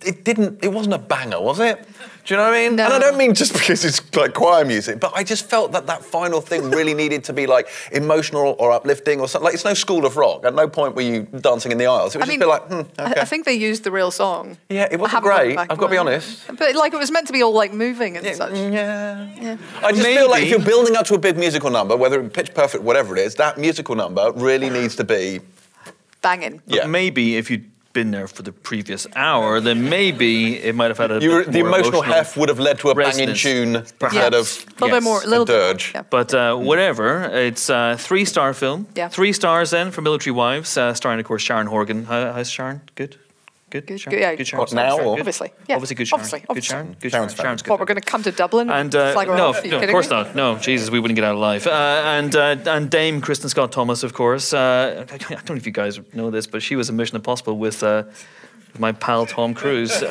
it wasn't a banger, was it? Do you know what I mean? No. And I don't mean just because it's like choir music, but I just felt that final thing really needed to be like emotional or uplifting or something. Like it's no School of Rock. At no point were you dancing in the aisles. It was just a bit like, okay. I think they used the real song. Yeah, it I wasn't haven't gone great. back I've got to be and- honest. But like it was meant to be all like moving and such. Yeah. I just feel like if you're building up to a big musical number, whether it's Pitch Perfect, whatever it is, that musical number really needs to be... Banging. Yeah. Maybe if you'd been there for the previous hour, then maybe it might have had a bit The more emotional heft would have led to a banging resonance, tune perhaps. instead of A little bit more, a little bit more, dirge. yeah. But whatever, it's a 3-star film. Yeah. 3 stars then for Military Wives, starring, of course, Sharon Horgan. How's Sharon? Good? Good, Sharon? yeah. Good Sharon? What, now Sharon, or- good? Obviously, yeah. Obviously good Sharon. Obviously, Good Sharon? Good Sharon's Sharon. Sharon's good. What, we're going to come to Dublin And flag her no, off? Are you no, of kidding course me? not. No, Jesus, we wouldn't get out alive. And Dame Kristen Scott Thomas, of course. I don't know if you guys know this, but she was in Mission Impossible with my pal Tom Cruise.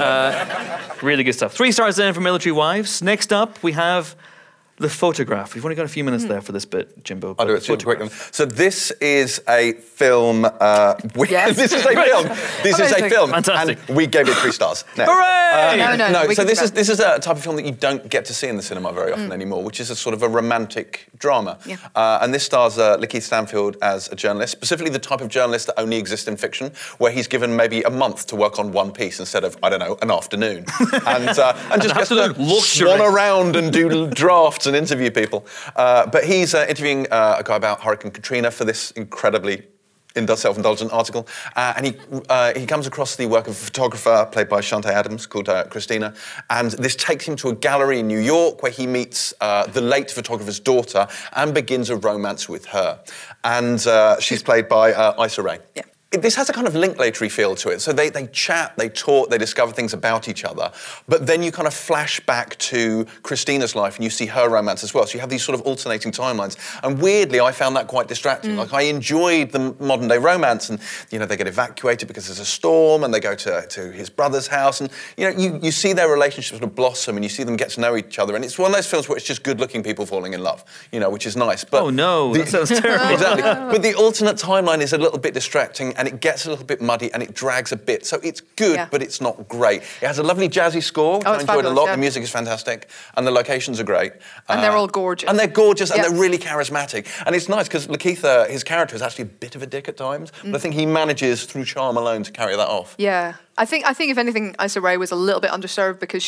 Really good stuff. 3 stars then for Military Wives. Next up, we have The Photograph. We've only got a few minutes there for this bit, Jimbo. I'll do it super quick. So this is a film. Yes. This is a film. This is a Amazing. film. Fantastic. And we gave it 3 stars. Next. Hooray! No, we So can this do is that. this is a type of film that you don't get to see in the cinema very often anymore, which is a sort of a romantic drama. Yeah. And this stars Lakeith Stanfield as a journalist, specifically the type of journalist that only exists in fiction, where he's given maybe a month to work on one piece instead of, I don't know, an afternoon, and just gets to absolute luxury. swan around and do drafts and interview people. But he's interviewing a guy about Hurricane Katrina for this incredibly self-indulgent article, and he comes across the work of a photographer played by Shantae Adams called Christina, and this takes him to a gallery in New York where he meets the late photographer's daughter and begins a romance with her. And she's played by Issa Rae. Yeah. This has a kind of Linklater-y feel to it. So they chat, they talk, they discover things about each other. But then you kind of flash back to Christina's life and you see her romance as well. So you have these sort of alternating timelines. And weirdly, I found that quite distracting. Like, I enjoyed the modern-day romance. And, they get evacuated because there's a storm and they go to his brother's house. And, you see their relationship sort of blossom and you see them get to know each other. And it's one of those films where it's just good-looking people falling in love, which is nice. But Oh no, that sounds terrible. Exactly. But the alternate timeline is a little bit distracting and it gets a little bit muddy and it drags a bit. So it's good, Yeah. but it's not great. It has a lovely jazzy score, which I it's enjoyed a fabulous, lot. yeah. The music is fantastic and the locations are great. And they're all gorgeous. And they're gorgeous Yeah. and they're really charismatic. And it's nice because Lakeith, his character, is actually a bit of a dick at times, but I think he manages through charm alone to carry that off. Yeah, I think if anything, Issa Rae was a little bit underserved because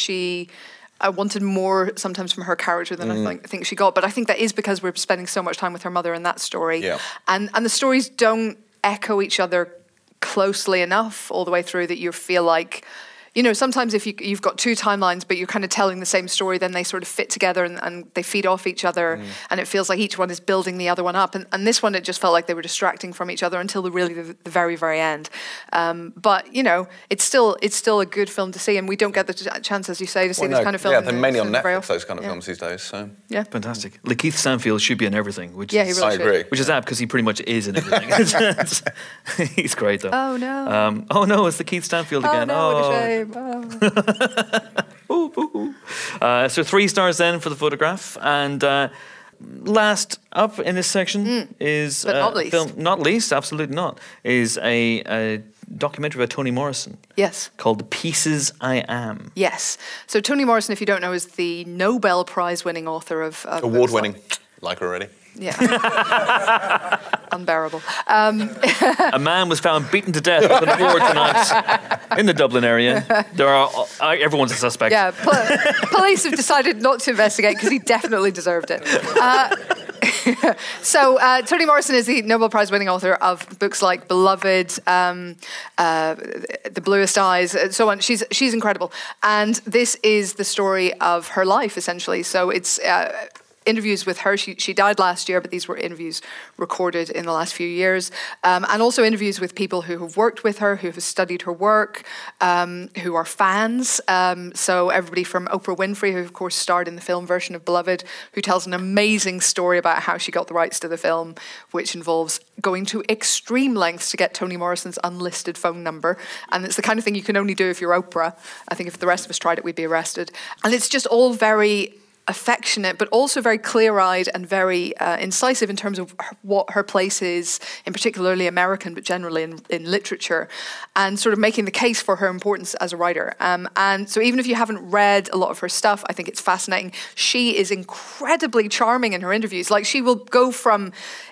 I wanted more sometimes from her character than I think she got. But I think that is because we're spending so much time with her mother in that story. Yeah. And the stories don't echo each other closely enough all the way through that you feel like, sometimes if you've got 2 timelines but you're kind of telling the same story, then they sort of fit together and they feed off each other and it feels like each one is building the other one up. And this one, it just felt like they were distracting from each other until the very, very end. But, it's still a good film to see and we don't get the chance, as you say, to see this kind of film. Yeah, in they're the mainly on cinema very Netflix, often. those kind of films these days. So. Yeah. Fantastic. Lakeith Stanfield should be in everything, which Yeah, he is, really I should. agree. which is apt because he pretty much is in everything. He's great though. Oh, no. Oh no, it's the Keith Stanfield again. Oh, no, what a shame. Oh. Ooh, ooh, ooh. So 3 stars then for the photograph. And last up in this section is But not least. film, not least, absolutely not, is a documentary by Toni Morrison Yes. called The Pieces I Am. Yes. So Toni Morrison, if you don't know, is the Nobel Prize-winning author of Award-winning. Like her already. Yeah. Unbearable. A man was found beaten to death with an award tonight in the Dublin area. There are everyone's a suspect. Yeah. Police have decided not to investigate because he definitely deserved it. So Toni Morrison is the Nobel Prize-winning author of books like Beloved, The Bluest Eyes, and so on. She's incredible, and this is the story of her life essentially. So it's interviews with her. She died last year, but these were interviews recorded in the last few years, and also interviews with people who have worked with her, who have studied her work, who are fans. So everybody from Oprah Winfrey, who of course starred in the film version of Beloved, who tells an amazing story about how she got the rights to the film, which involves going to extreme lengths to get Toni Morrison's unlisted phone number. And it's the kind of thing you can only do if you're Oprah. I think if the rest of us tried it, we'd be arrested. And it's just all very affectionate, but also very clear-eyed and very incisive in terms of what her place is, in particularly American, but generally in literature, and sort of making the case for her importance as a writer. And so even if you haven't read a lot of her stuff, I think it's fascinating. She is incredibly charming in her interviews. Like, she will go from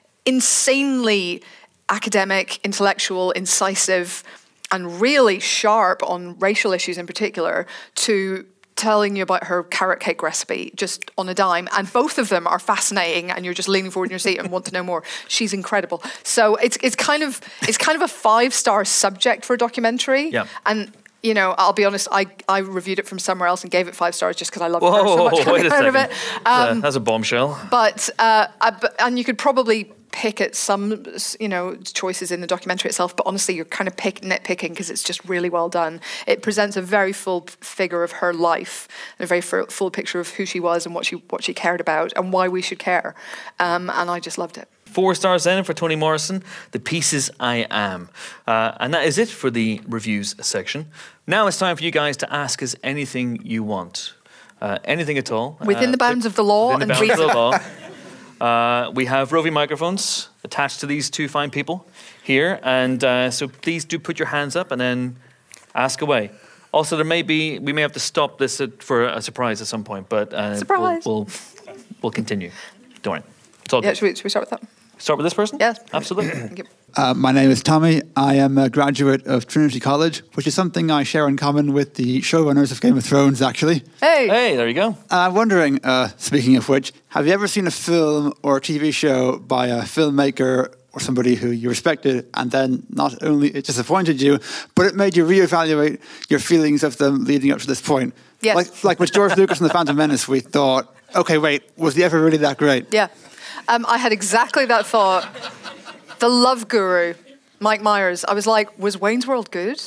insanely academic, intellectual, incisive, and really sharp on racial issues in particular, to telling you about her carrot cake recipe just on a dime, and both of them are fascinating, and you're just leaning forward in your seat and want to know more. She's incredible. So it's kind of a 5-star subject for a documentary. Yeah. And you know, I'll be honest, I reviewed it from somewhere else and gave it 5 stars just because I loved her so much. Wait a out of second. it. That's a bombshell. But and you could probably pick at some, you know, choices in the documentary itself, but honestly, you're kind of nitpicking because it's just really well done. It presents a very full figure of her life, and a very full picture of who she was and what she cared about and why we should care. And I just loved it. 4 stars then for Toni Morrison, The Pieces I Am. And that is it for the reviews section. Now it's time for you guys to ask us anything you want. Anything at all. Within the bounds of the law within the and bounds of the reason. law. We have roving microphones attached to these 2 fine people here. And so please do put your hands up and then ask away. Also, we may have to stop this for a surprise at some point, but Surprise. we'll continue. Don't worry. It's all Yeah, good. should we start with that? Start with this person? Yes. Absolutely. Thank you. My name is Tommy. I am a graduate of Trinity College, which is something I share in common with the showrunners of Game of Thrones, actually. Hey. Hey, there you go. I'm wondering, speaking of which, have you ever seen a film or a TV show by a filmmaker or somebody who you respected, and then not only it disappointed you, but it made you reevaluate your feelings of them leading up to this point? Yes. Like with George Lucas and The Phantom Menace, we thought, okay, wait, was he ever really that great? Yeah. I had exactly that thought. The Love Guru, Mike Myers. I was like, was Wayne's World good?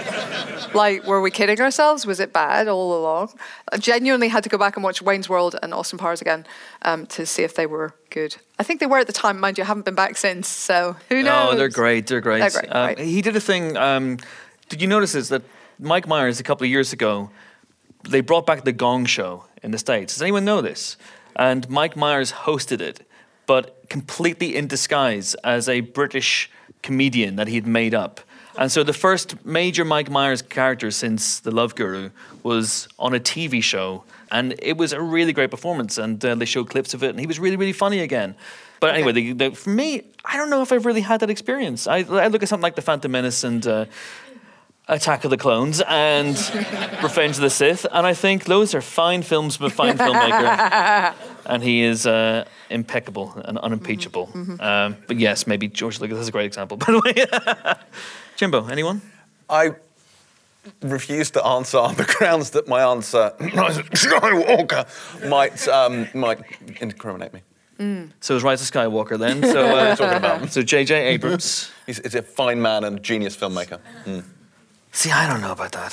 Like, were we kidding ourselves? Was it bad all along? I genuinely had to go back and watch Wayne's World and Austin Powers again to see if they were good. I think they were at the time, mind you. I haven't been back since, so who knows? Oh, they're great. They're great. They're great, right. He did a thing. Did you notice this? That Mike Myers, a couple of years ago, they brought back the Gong Show in the States. Does anyone know this? And Mike Myers hosted it, but completely in disguise as a British comedian that he'd made up. And so the first major Mike Myers character since The Love Guru was on a TV show, and it was a really great performance, and they showed clips of it, and he was really, really funny again. But anyway, for me, I don't know if I've really had that experience. I look at something like The Phantom Menace and Attack of the Clones and Revenge of the Sith, and I think those are fine films from a fine filmmaker. And he is impeccable and unimpeachable. But yes, maybe George Lucas is a great example, by the way. Jimbo, anyone? I refuse to answer on the grounds that my answer, Skywalker, might incriminate me. So it's Rise of Skywalker then. So Talking about. So J.J. Abrams. He's a fine man and a genius filmmaker. See, I don't know about that.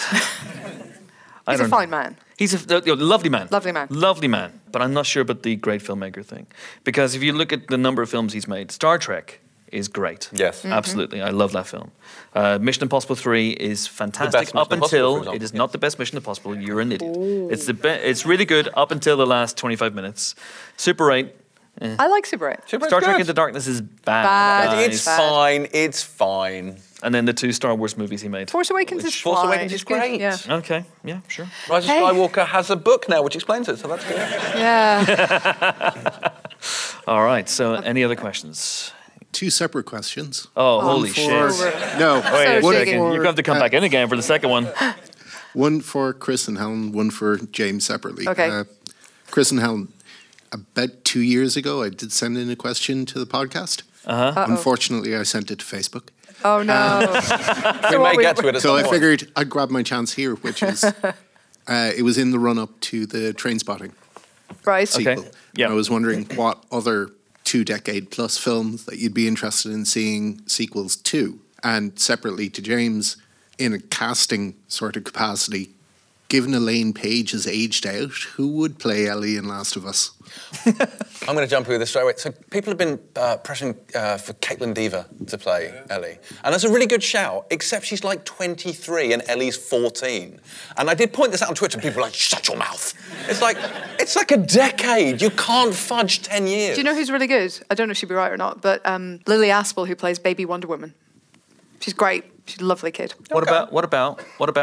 He's a fine man. He's a lovely man. Lovely man. Lovely man. But I'm not sure about the great filmmaker thing. Because if you look at the number of films he's made, Star Trek is great. Yes. Absolutely. I love that film. Mission Impossible 3 is fantastic best up Mission Impossible, for until example. it is not the best Mission Impossible. You're an idiot. It's it's really good up until the last 25 minutes. Super 8. I like Super 8. Star Trek Into Darkness is bad. Bad. guys. It's fine. It's fine. And then the 2 Star Wars movies he made. Force Awakens is Force fine. Awakens is It's good, great. Yeah. Okay, yeah, sure. Rise of Hey. Skywalker has a book now which explains it, so that's good. Yeah. All right, so any other questions? 2 separate questions. Oh, holy for- shit. No. Wait a So second. digging. You're going to have to come back in again for the second one. One for Chris and Helen, one for James separately. Okay. Chris and Helen, about 2 years ago, I did send in a question to the podcast. Uh-huh. Unfortunately, I sent it to Facebook. Oh no. We may get to it at So some I point. figured I'd grab my chance here, which is it was in the run up to the Trainspotting Right. sequel. Okay. Yeah. I was wondering what other 2-decade-plus films that you'd be interested in seeing sequels to. And separately to James, in a casting sort of capacity, given Elaine Page has aged out, who would play Ellie in Last of Us? I'm going to jump over this straight away. So people have been pressing for Caitlin Dever to play Ellie. And that's a really good shout, except she's like 23 and Ellie's 14. And I did point this out on Twitter and people were like, shut your mouth. It's like a decade. You can't fudge 10 years. Do you know who's really good? I don't know if she'd be right or not, but Lily Aspel, who plays Baby Wonder Woman. She's great. She's a lovely kid. What about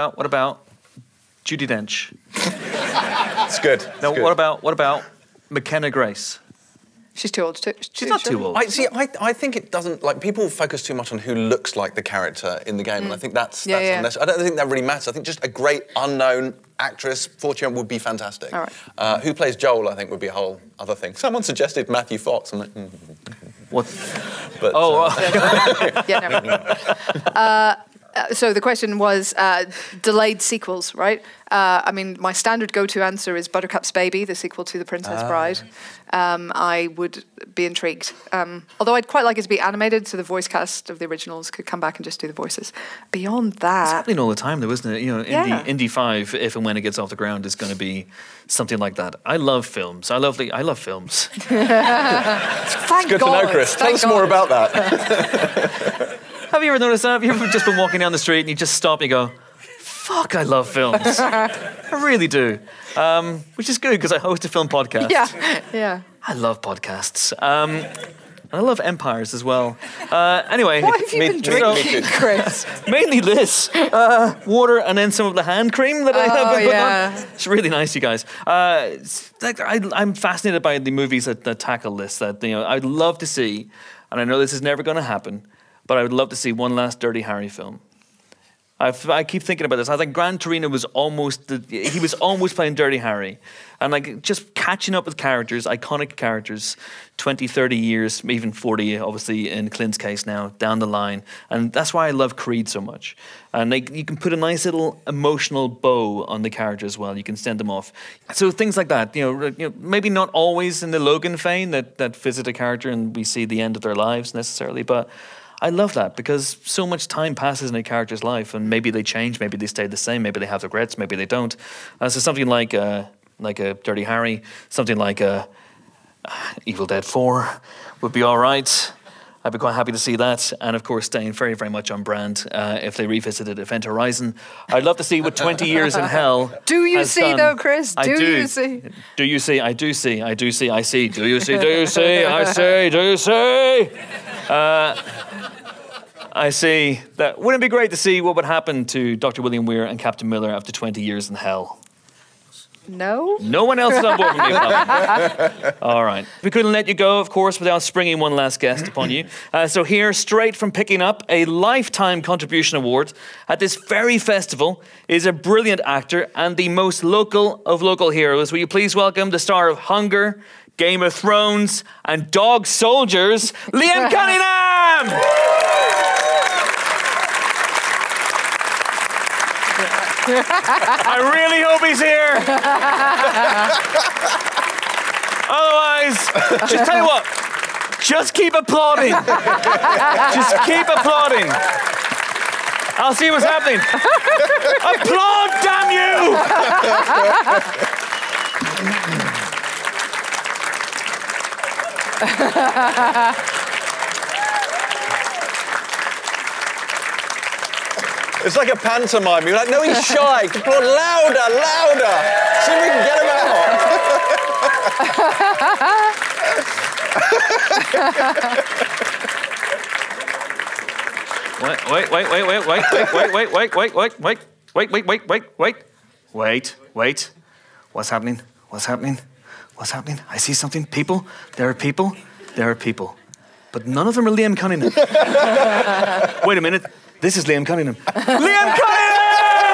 Judi Dench? It's good. No, It's good. what about McKenna Grace? She's too old. She's not too old. I think it doesn't, like, people focus too much on who looks like the character in the game, and I think that's Yeah, yeah. unnecessary. I don't think that really matters. I think just a great unknown actress, Fortune, would be fantastic. All right. Who plays Joel, I think, would be a whole other thing. Someone suggested Matthew Fox. I'm like, What? But, Yeah, no. So the question was delayed sequels, right? I mean, my standard go-to answer is Buttercup's Baby, the sequel to The Princess Bride. I would be intrigued. Although I'd quite like it to be animated, so the voice cast of the originals could come back and just do the voices. Beyond It's that, happening all the time, though, isn't it? You know, Yeah. Indy 5, if and when it gets off the ground, is going to be something like that. I love films. I love films. thank good God. to know, Chris. Tell Thank us more God. about that. Have you ever noticed that? Have you ever just been walking down the street and you just stop and you go, fuck, I love films. I really do. Which is good because I host a film podcast. Yeah. I love podcasts. And I love empires as well. Anyway. What have you been drinking, Chris? Mainly this. Water and then some of the hand cream that I have been putting on. It's really nice, you guys. I'm fascinated by the movies that tackle this. That I'd love to see, and I know this is never going to happen, but I would love to see one last Dirty Harry film. I keep thinking about this. I think Gran Torino was almost playing Dirty Harry. And like just catching up with characters, iconic characters, 20, 30 years, even 40, obviously in Clint's case now, down the line. And that's why I love Creed so much. And you can put a nice little emotional bow on the character as well. You can send them off. So things like that, maybe not always in the Logan vein that visit a character and we see the end of their lives necessarily, but I love that because so much time passes in a character's life and maybe they change, maybe they stay the same, maybe they have regrets, maybe they don't. So something like a Dirty Harry, something like a Evil Dead 4 would be all right. I'd be quite happy to see that. And of course, staying very, very much on brand if they revisited Event Horizon. I'd love to see what 20 Years in Hell Do you has see done. though, Chris? I do. You see? Do you see? I do see. I do see. I see. Do you see? Do you see? I see. Do you see? I see that. Wouldn't it be great to see what would happen to Dr. William Weir and Captain Miller after 20 years in hell? No. No one else is on board with me. All right. We couldn't let you go, of course, without springing one last guest upon you. So here, straight from picking up a Lifetime Contribution Award at this very festival, is a brilliant actor and the most local of local heroes. Will you please welcome the star of Hunger, Game of Thrones, and Dog Soldiers, Liam Cunningham! I really hope he's here. Otherwise, just tell you what, just keep applauding. Just keep applauding. I'll see what's happening. Applaud, damn you! It's like a pantomime. You're like, no, he's shy. Applaud louder, louder. See if we can get him Wait. What's happening? I see something. People. There are people. But none of them are Liam Cunningham. Wait a minute. This is Liam Cunningham. Liam Cunningham!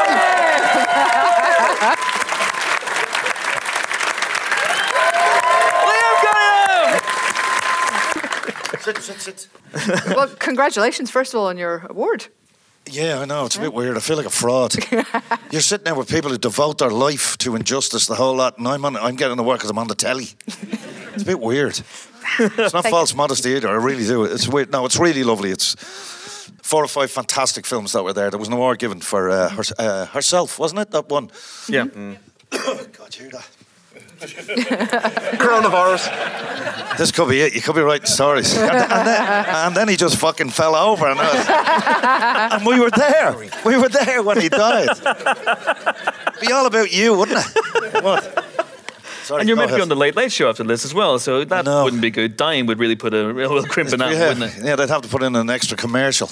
Sit. Well, congratulations, first of all, on your award. Yeah, I know. It's a bit weird. I feel like a fraud. You're sitting there with people who devote their life to injustice, the whole lot, and I'm getting the work because I'm on the telly. It's a bit weird. It's not false modesty either. I really do. It's weird. No, it's really lovely. It's 4 or 5 fantastic films that were there. There was an award given for herself, wasn't it? That one. Yeah. God, you hear that? Coronavirus. This could be it. You could be writing stories. And then he just fucking fell over. And we were there. We were there when he died. It'd be all about you, wouldn't it? What? Sorry, And you're meant to be on the Late Late Show after this as well, so that wouldn't be good. Dying would really put a real crimp in that, wouldn't it? Yeah, they'd have to put in an extra commercial.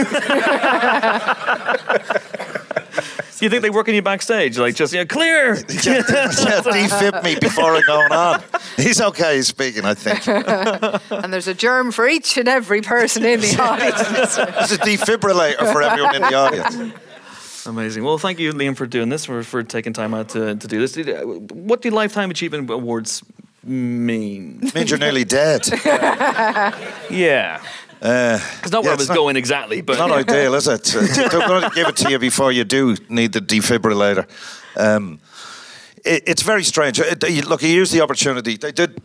Do you think they work on you backstage? Like, just, clear! Defib me before I'm going on. He's okay, he's speaking, I think. And there's a germ for each and every person in the audience. There's a defibrillator for everyone in the audience. Amazing. Well, thank you, Liam, for doing this, for taking time out to do this. What do Lifetime Achievement Awards mean? It means you're nearly dead. Yeah. It's not where I was going exactly, but... It's not ideal, is it? They're going to give it to you before you do need the defibrillator. It's very strange. Look, he used the opportunity.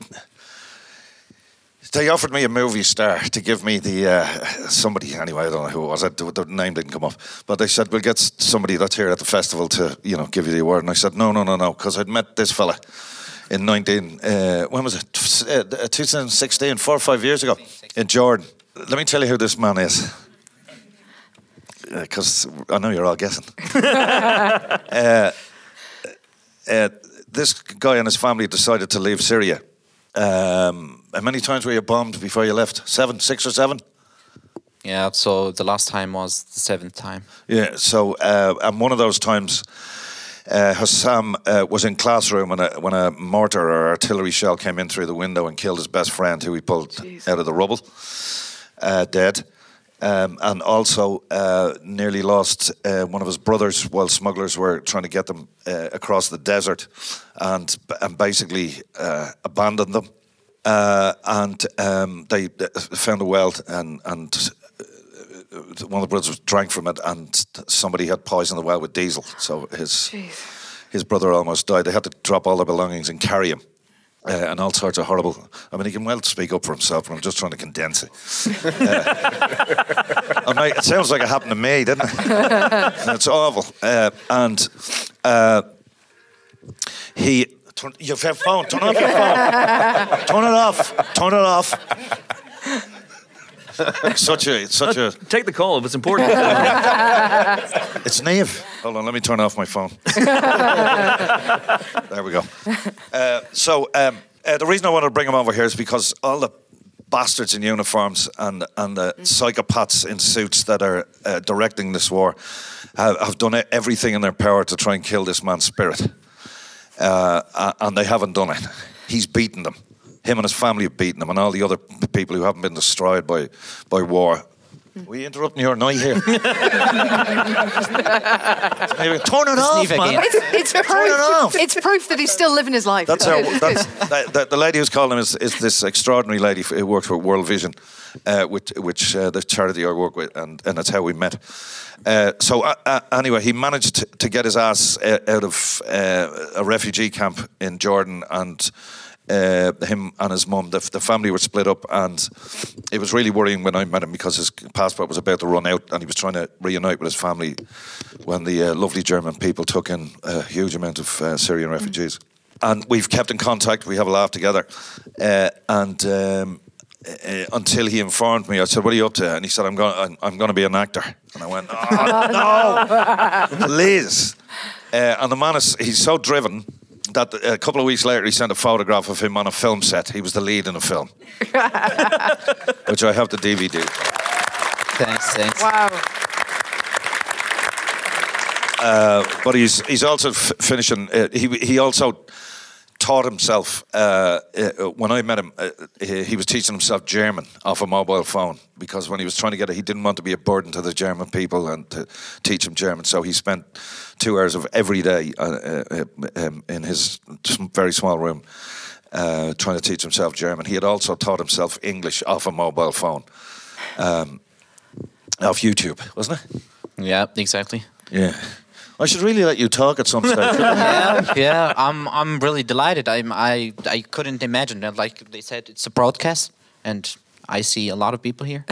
They offered me a movie star to give me the... somebody, anyway, I don't know who it was. The name didn't come up. But they said, we'll get somebody that's here at the festival to, give you the award. And I said, no, because I'd met this fella in when was it? 2016, 4 or 5 years ago, in Jordan. Let me tell you who this man is, because I know you're all guessing. This guy and his family decided to leave Syria. How many times were you bombed before you left? 6 or 7? Yeah, so the last time was the 7th time. Yeah, so, and one of those times, Hussam was in classroom when a mortar or artillery shell came in through the window and killed his best friend, who he pulled out of the rubble. Dead, and also nearly lost one of his brothers while smugglers were trying to get them across the desert, and basically abandoned them. And they found a well, and one of the brothers drank from it, and somebody had poisoned the well with diesel. So his brother almost died. They had to drop all their belongings and carry him. And all sorts of horrible... I mean, he can well speak up for himself, but I'm just trying to condense it. It sounds like it happened to me, didn't it? It's awful. Your phone, turn off your phone. Turn it off. Such a... Take the call if it's important. It's Niamh. Hold on, let me turn off my phone. There we go. The reason I wanted to bring him over here is because all the bastards in uniforms and the psychopaths in suits that are directing this war have done everything in their power to try and kill this man's spirit. And they haven't done it. He's beaten them. Him and his family have beaten him, and all the other people who haven't been destroyed by war. Were you interrupting your night here? Turn it off, man. It's proof. It's proof that he's still living his life. The lady who's calling him is this extraordinary lady who works for World Vision, which the charity I work with, and that's how we met. Anyway, he managed to get his ass out of a refugee camp in Jordan, and him and his mum, the family were split up, and it was really worrying when I met him because his passport was about to run out and he was trying to reunite with his family when the lovely German people took in a huge amount of Syrian refugees. And we've kept in contact, we have a laugh together, and until he informed me. I said, "What are you up to?" And he said, "I'm going to be an actor." And I went, "Oh no, please!" And the man he's so driven that a couple of weeks later he sent a photograph of him on a film set. He was the lead in a film, which I have the DVD. Thanks. Wow. But he's also finishing. He also taught himself when I met him. He was teaching himself German off a mobile phone because when he was trying to get it, he didn't want to be a burden to the German people and to teach them German. So he spent 2 hours of every day in his very small room trying to teach himself German. He had also taught himself English off a mobile phone, off YouTube, wasn't it? Yeah, exactly. Yeah. I should really let you talk at some stage. Yeah. I'm really delighted. I couldn't imagine that. Like they said, it's a broadcast, and I see a lot of people here.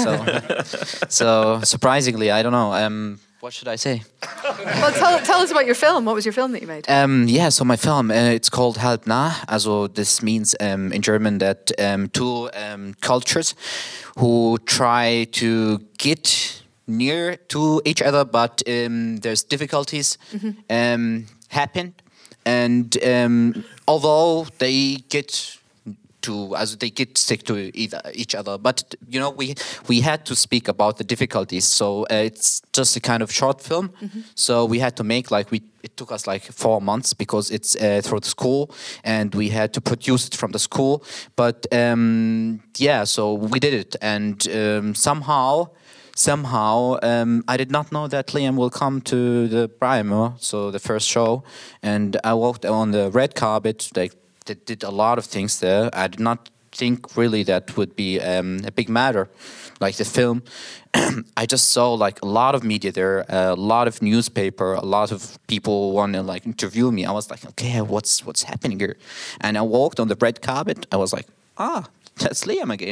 So surprisingly, I don't know. What should I say? Well, tell us about your film. What was your film that you made? Yeah, so my film, it's called Halb nah. Also, this means in German that two cultures who try to get near to each other, but there's difficulties happen, and although they get sick to each other, but you know we had to speak about the difficulties. So it's just a kind of short film. So we had to make it took us like 4 months because it's through the school, and we had to produce it from the school. But yeah, so we did it, and somehow, I did not know that Liam will come to the Primer, so the first show, and I walked on the red carpet. They did a lot of things there. I did not think really that would be a big matter, like the film. I just saw like a lot of media there, a lot of newspaper, a lot of people want to like interview me. I was like, okay, what's happening here? And I walked on the red carpet. I was like, that's Liam again.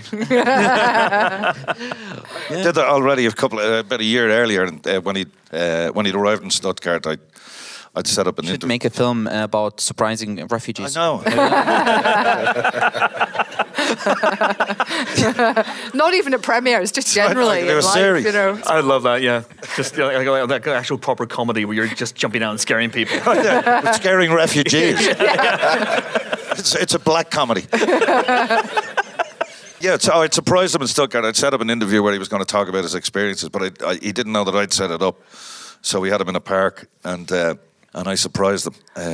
Did that already about a year earlier, and when he'd arrived in Stuttgart, I'd set up an should make a film about surprising refugees. I know. Not even at premieres, just generally. Like, a series. You know. I love that. Yeah, just like actual proper comedy where you're just jumping out and scaring people. With scaring refugees. It's a black comedy. Yeah, so I'd surprised him in Stuttgart. I'd set up an interview where he was going to talk about his experiences, but he didn't know that I'd set it up. So we had him in a park, and I surprised him.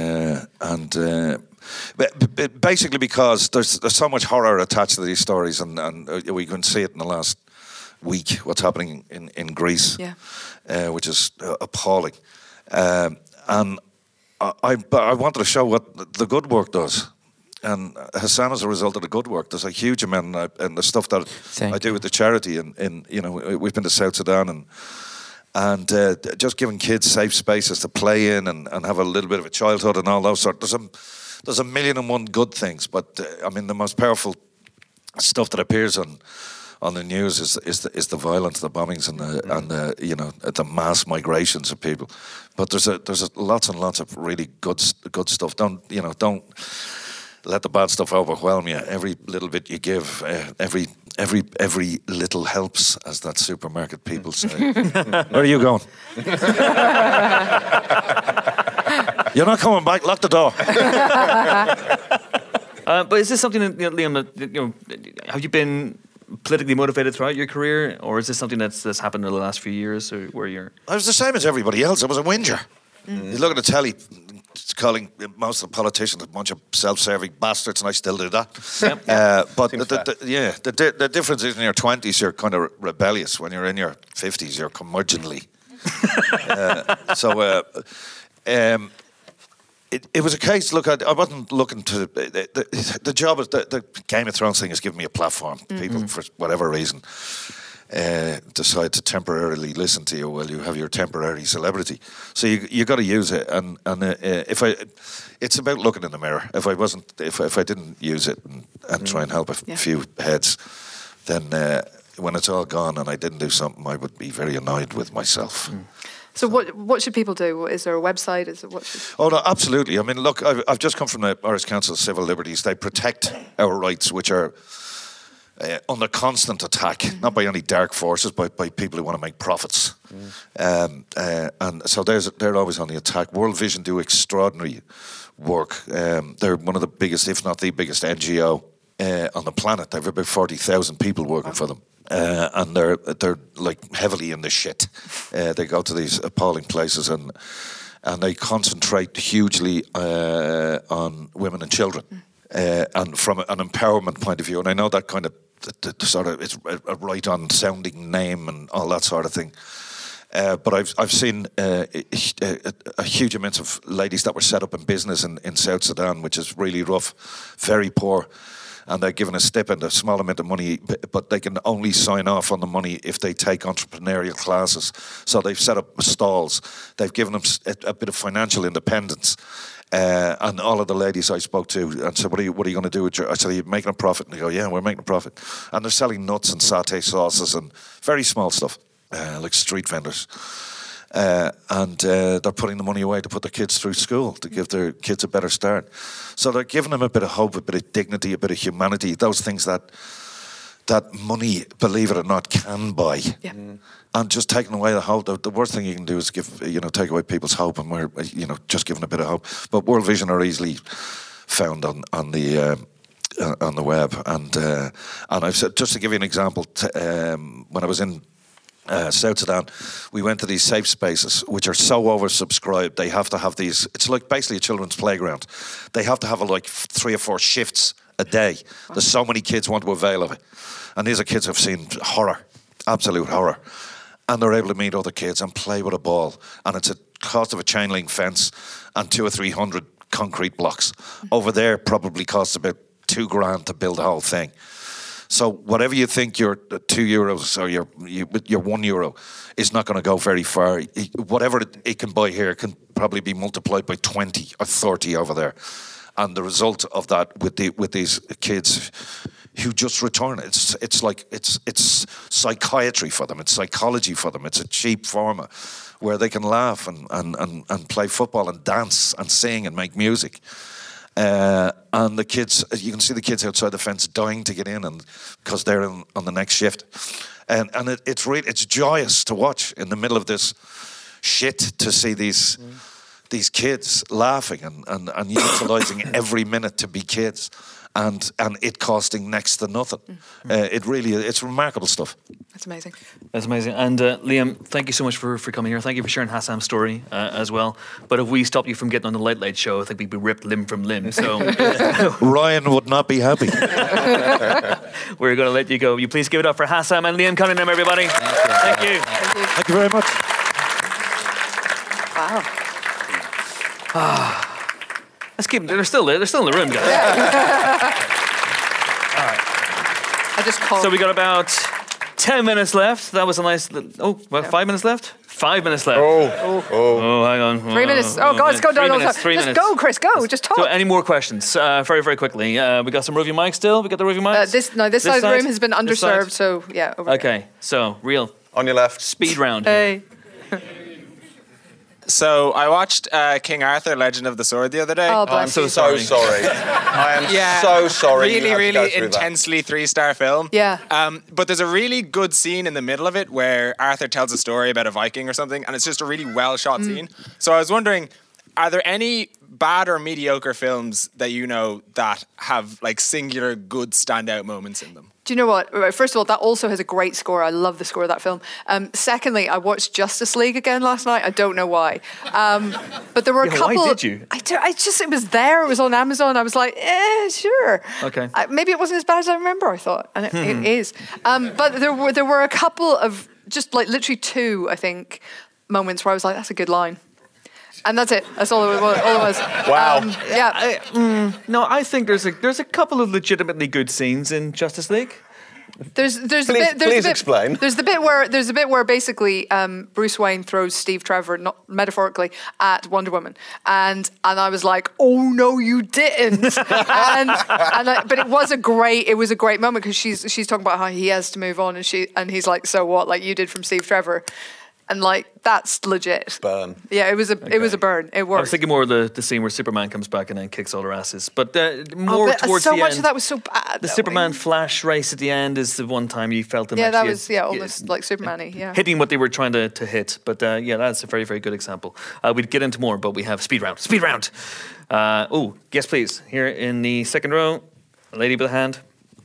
Basically because there's so much horror attached to these stories, and we can see it in the last week, what's happening in Greece, which is appalling. And I wanted to show what the good work does. And Hassan, as a result of the good work, there's a huge amount in the stuff that I do with the charity. And you know, we've been to South Sudan and just giving kids safe spaces to play in and have a little bit of a childhood and all those sorts. There's a million and one good things, but I mean the most powerful stuff that appears on the news is the violence, the bombings, and the you know, the mass migrations of people. But there's lots and lots of really good stuff. Don't let the bad stuff overwhelm you. Every little bit you give, every little helps, as that supermarket people say. Where are you going? You're not coming back. Lock the door. But is this something that, Liam, have you been politically motivated throughout your career, or is this something that's happened in the last few years, or where you're? I was the same as everybody else. I was a whinger. You look at the telly, calling most of the politicians a bunch of self-serving bastards, and I still do that. Yep. But the difference is in your 20s you're kind of rebellious. When you're in your 50s you're curmudgeonly. It was a case. Look, I wasn't looking to the job. The Game of Thrones thing has given me a platform. People, for whatever reason, decide to temporarily listen to you while you have your temporary celebrity. So you got to use it, and it's about looking in the mirror. If I didn't use it and try and help a few heads, then when it's all gone and I didn't do something, I would be very annoyed with myself. So what should people do? Is there a website? Oh no, absolutely. I mean, look, I've just come from the Irish Council of Civil Liberties. They protect our rights, which are under constant attack, not by any dark forces, but by people who want to make profits. And so they're always on the attack. World Vision do extraordinary work. They're one of the biggest, if not the biggest NGO on the planet. They've about 40,000 people working for them. And they're like heavily in the shit. They go to these appalling places and they concentrate hugely on women and children. And from an empowerment point of view, and I know that kind of sort of it's a right-on sounding name and all that sort of thing. But I've seen a huge amounts of ladies that were set up in business in South Sudan, which is really rough, very poor, and they're given a stipend, a small amount of money, but they can only sign off on the money if they take entrepreneurial classes. So they've set up stalls. They've given them a bit of financial independence. And all of the ladies I spoke to and said, what are you going to do with your... I said, are you making a profit? And they go, yeah, we're making a profit. And they're selling nuts and satay sauces and very small stuff, like street vendors. And they're putting the money away to put their kids through school, to give their kids a better start. So they're giving them a bit of hope, a bit of dignity, a bit of humanity, those things that money, believe it or not, can buy. Yeah. And just taking away the hope. The worst thing you can do is take away people's hope, and we're just giving a bit of hope. But World Vision are easily found on the web, and I've said, just to give you an example, when I was in South Sudan, we went to these safe spaces which are so oversubscribed. They have to have these. It's like basically a children's playground. They have to have like 3 or 4 shifts a day. There's so many kids want to avail of it, and these are kids who've seen horror, absolute horror. And they're able to meet other kids and play with a ball. And it's a cost of a chain link fence and 200 or 300 concrete blocks. Over there probably costs about $2,000 to build the whole thing. So whatever you think your €2 or your €1 is not going to go very far. Whatever it can buy here can probably be multiplied by 20 or 30 over there. And the result of that with these kids who just return, it's psychiatry for them, it's psychology for them, it's a cheap format where they can laugh and play football and dance and sing and make music. And the kids, you can see the kids outside the fence dying to get in, and because they're on the next shift, and it's joyous to watch in the middle of this shit to see these kids laughing and utilising every minute to be kids. And it costing next to nothing. It's remarkable stuff. That's amazing. That's amazing. And Liam, thank you so much for coming here. Thank you for sharing Hassam's story as well. But if we stopped you from getting on the Late Late Show, I think we'd be ripped limb from limb. So Ryan would not be happy. We're going to let you go. You please give it up for Hassam and Liam Cunningham, everybody. Thank you. Thank you very much. Wow. Let's keep them. They're still there. They're still in the room, guys. All right. I just called. So we got about 10 minutes left. That was a nice... 5 minutes left? 5 minutes left. Oh, hang on. 3 minutes. Oh, God, let's go. Just go, Chris, go. Just talk. So any more questions? Very, very quickly. We got some Rovio mics still? We got the Rovio mics? This side of the room has been underserved, so yeah. Okay, so real. On your left. Speed round. Hey. So I watched King Arthur: Legend of the Sword the other day. Oh, I'm so sorry. I am so sorry. Really intensely 3-star film. Yeah. But there's a really good scene in the middle of it where Arthur tells a story about a Viking or something, and it's just a really well shot scene. So I was wondering, are there any bad or mediocre films that you know that have like singular good standout moments in them? Do you know what? First of all, that also has a great score. I love the score of that film. Secondly, I watched Justice League again last night. I don't know why. But there were a couple... Why did you? It was there. It was on Amazon. I was like, sure. Okay. Maybe it wasn't as bad as I remember, I thought. And it is. But there were a couple of, just like literally 2, I think, moments where I was like, that's a good line. And that's it. That's all it was. Wow. Yeah. No, I think there's a couple of legitimately good scenes in Justice League. Please explain. There's the bit where basically Bruce Wayne throws Steve Trevor, not metaphorically, at Wonder Woman, and I was like, oh no, you didn't. But it was a great moment because she's talking about how he has to move on, and he's like, so what? Like you did from Steve Trevor. and like that's legit. Burn. Yeah, it was a burn. It I worked. was thinking more of the scene where Superman comes back and then kicks all their asses. But more but towards so the much end. of that was so bad. The though. Superman Flash race at the end is the one time you felt them. Yeah, that actually was almost like Superman-y. Yeah. hitting what they were trying to hit. But yeah, that's a very, very good example. We'd get into more, but we have speed round. Speed round. Oh, yes, please. Here in the second row, a lady with a hand.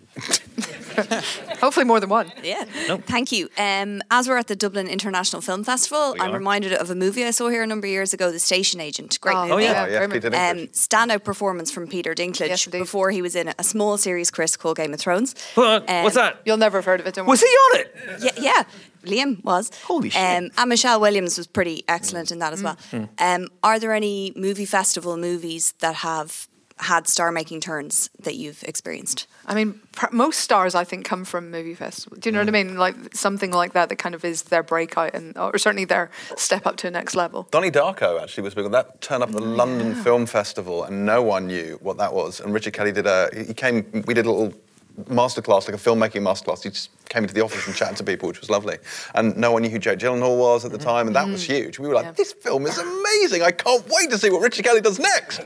Hopefully more than one. Yeah. Thank you. As we're at the Dublin International Film Festival, I'm reminded of a movie I saw here a number of years ago, The Station Agent. Great movie. Yes, Peter Dinklage. Standout performance from Peter Dinklage before he was in a small series, Chris, called Game of Thrones. What's that? You'll never have heard of it, don't Was he on it? Yeah. Liam was. Holy shit. And Michelle Williams was pretty excellent in that as well. Are there any movie festival movies that have had star-making turns that you've experienced? I mean, most stars, I think, come from movie festivals. Do you know what I mean? Like something like that kind of is their breakout, or certainly their step up to a next level. Donnie Darko actually was big on that. Turned up at the London Film Festival and no one knew what that was. And Richard Kelly we did a little masterclass, like a filmmaking masterclass. He just came into the office and chatted to people, which was lovely. And no one knew who Jake Gyllenhaal was at the time, and that was huge. We were like, this film is amazing. I can't wait to see what Richard Kelly does next.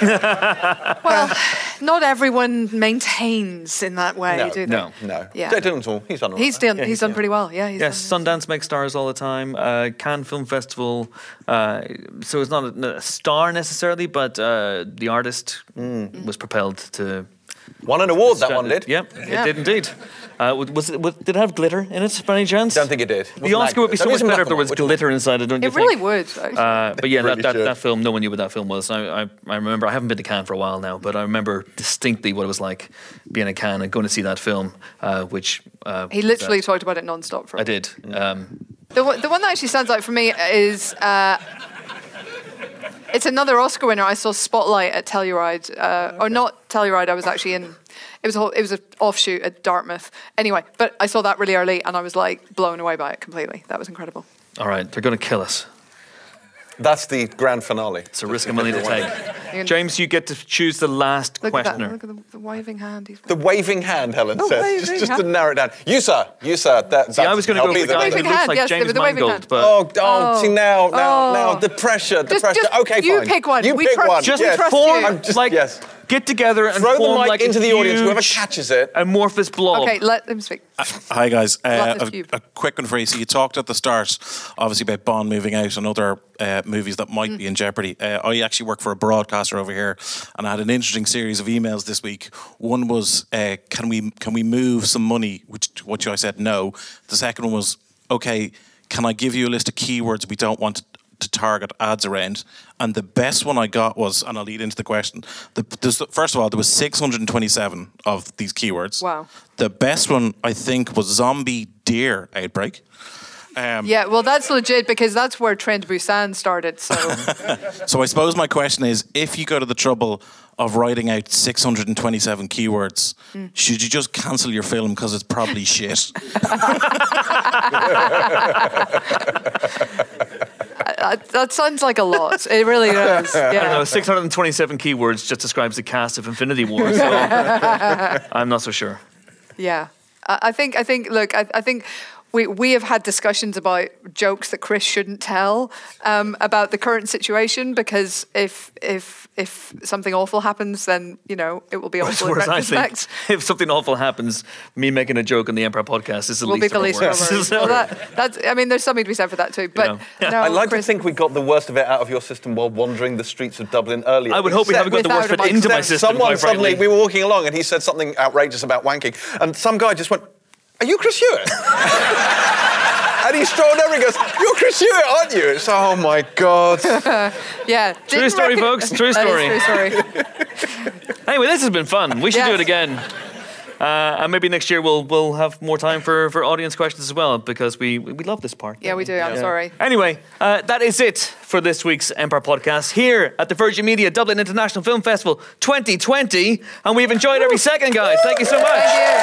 Well, not everyone maintains in that way, do they? No. Yeah. Jake Gyllenhaal, he's done all right. He's done pretty well. Yeah. Yes, Sundance makes stars all the time. Cannes Film Festival. So it's not a star necessarily, but the artist was propelled to. Won an award, that one did. Yep, it did indeed. Did it have glitter in it by any chance? Don't think it did. The Oscar would be so much better if there was glitter inside it, don't you It really think? would. But yeah, Really that film, no one knew what that film was. I remember, I haven't been to Cannes for a while now, but I remember distinctly what it was like being at Cannes and going to see that film, which... He literally talked about it non-stop for I did. The one that actually stands out for me is... it's another Oscar winner. I saw Spotlight at Telluride, or not Telluride. I was actually in. It was an offshoot at Dartmouth. Anyway, but I saw that really early, and I was like blown away by it completely. That was incredible. All right, they're going to kill us. That's the grand finale. It's a risk I'm willing to take. James, you get to choose the last questioner. Look at the waving hand. The waving hand, Helen said. Waving Just hand. to narrow it down. You, sir. See, I was going to go with the guy who looks like James Mangold, but... See, now, the pressure, Just Okay, you fine. pick one. You We pick trust- one. Just We trust form, you. get together and Throw the form mic like into a the audience, whoever huge catches it. amorphous blob. Okay, let them speak. Hi guys, Lot this a quick one for you. So you talked at the start, obviously, about Bond moving out and other movies that might be in jeopardy. I actually work for a broadcaster over here, and I had an interesting series of emails this week. One was, can we move some money? Which I said no. The second one was, okay, can I give you a list of keywords we don't want to target ads around? And the best one I got was, and I'll lead into the question, first of all, there was 627 of these keywords. Wow. The best one, I think, was zombie deer outbreak. Yeah, well, that's legit because that's where Trent Busan started. So, So I suppose my question is, if you go to the trouble of writing out 627 keywords, should you just cancel your film because it's probably shit? that sounds like a lot. It really does. I don't Yeah. know, 627 keywords just describes the cast of Infinity War, so I'm not so sure. Yeah, I think. Look, I think we have had discussions about jokes that Chris shouldn't tell about the current situation because if something awful happens, then it will be awful in Whereas I think retrospect. if something awful happens, me making a joke on the Empire podcast is the Will be least the of our least worries. of our worries. Well, that's. I mean, there's something to be said for that too. But no, I like Chris, to think we got the worst of it out of your system while wandering the streets of Dublin earlier. I would hope we haven't got the worst of it into my system, Someone quite suddenly, frankly. we were walking along and he said something outrageous about wanking, and some guy just went, "Are you Chris Hewitt?" And he strolled over and goes, "You're Chris Hewitt, aren't you?" It's, oh my God. yeah, True didn't story, folks. True That is story. true story. Anyway, this has been fun. We should do Yes. it again. And maybe next year we'll have more time for audience questions as well because we love this part. Yeah, we do. I'm sorry. Anyway, that is it for this week's Empire podcast here at the Virgin Media Dublin International Film Festival 2020. And we've enjoyed every second, guys. Thank you so much.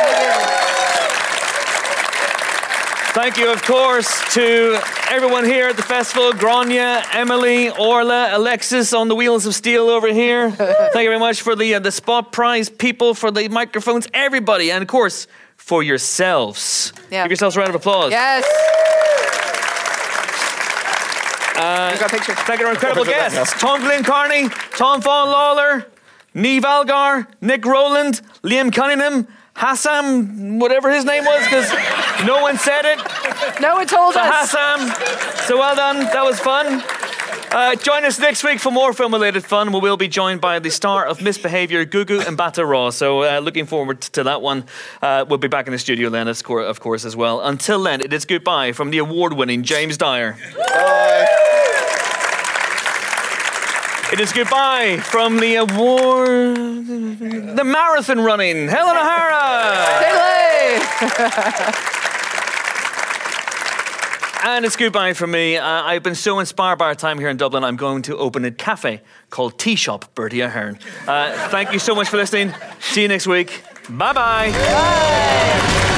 Thank you, of course, to everyone here at the festival, Grania, Emily, Orla, Alexis on the wheels of steel over here. Thank you very much for the Spot Prize people, for the microphones, everybody, and of course, for yourselves. Yeah. Give yourselves a round of applause. Yes. We've got pictures. Thank you to our incredible guests. Tom Glynn Carney, Tom Vaughan Lawler, Niamh Algar, Nick Rowland, Liam Cunningham, Hassam, whatever his name was, because no one said it. No one told us. Hassam. So well done. That was fun. Join us next week for more film-related fun. We will be joined by the star of Misbehaviour, Gugu Mbatha Raw. So looking forward to that one. We'll be back in the studio then, of course, as well. Until then, it is goodbye from the award-winning James Dyer. Bye. It is goodbye from the marathon running, Helen O'Hara. And it's goodbye from me. I've been so inspired by our time here in Dublin, I'm going to open a cafe called Tea Shop Bertie Ahern. Thank you so much for listening. See you next week. Bye-bye. Bye.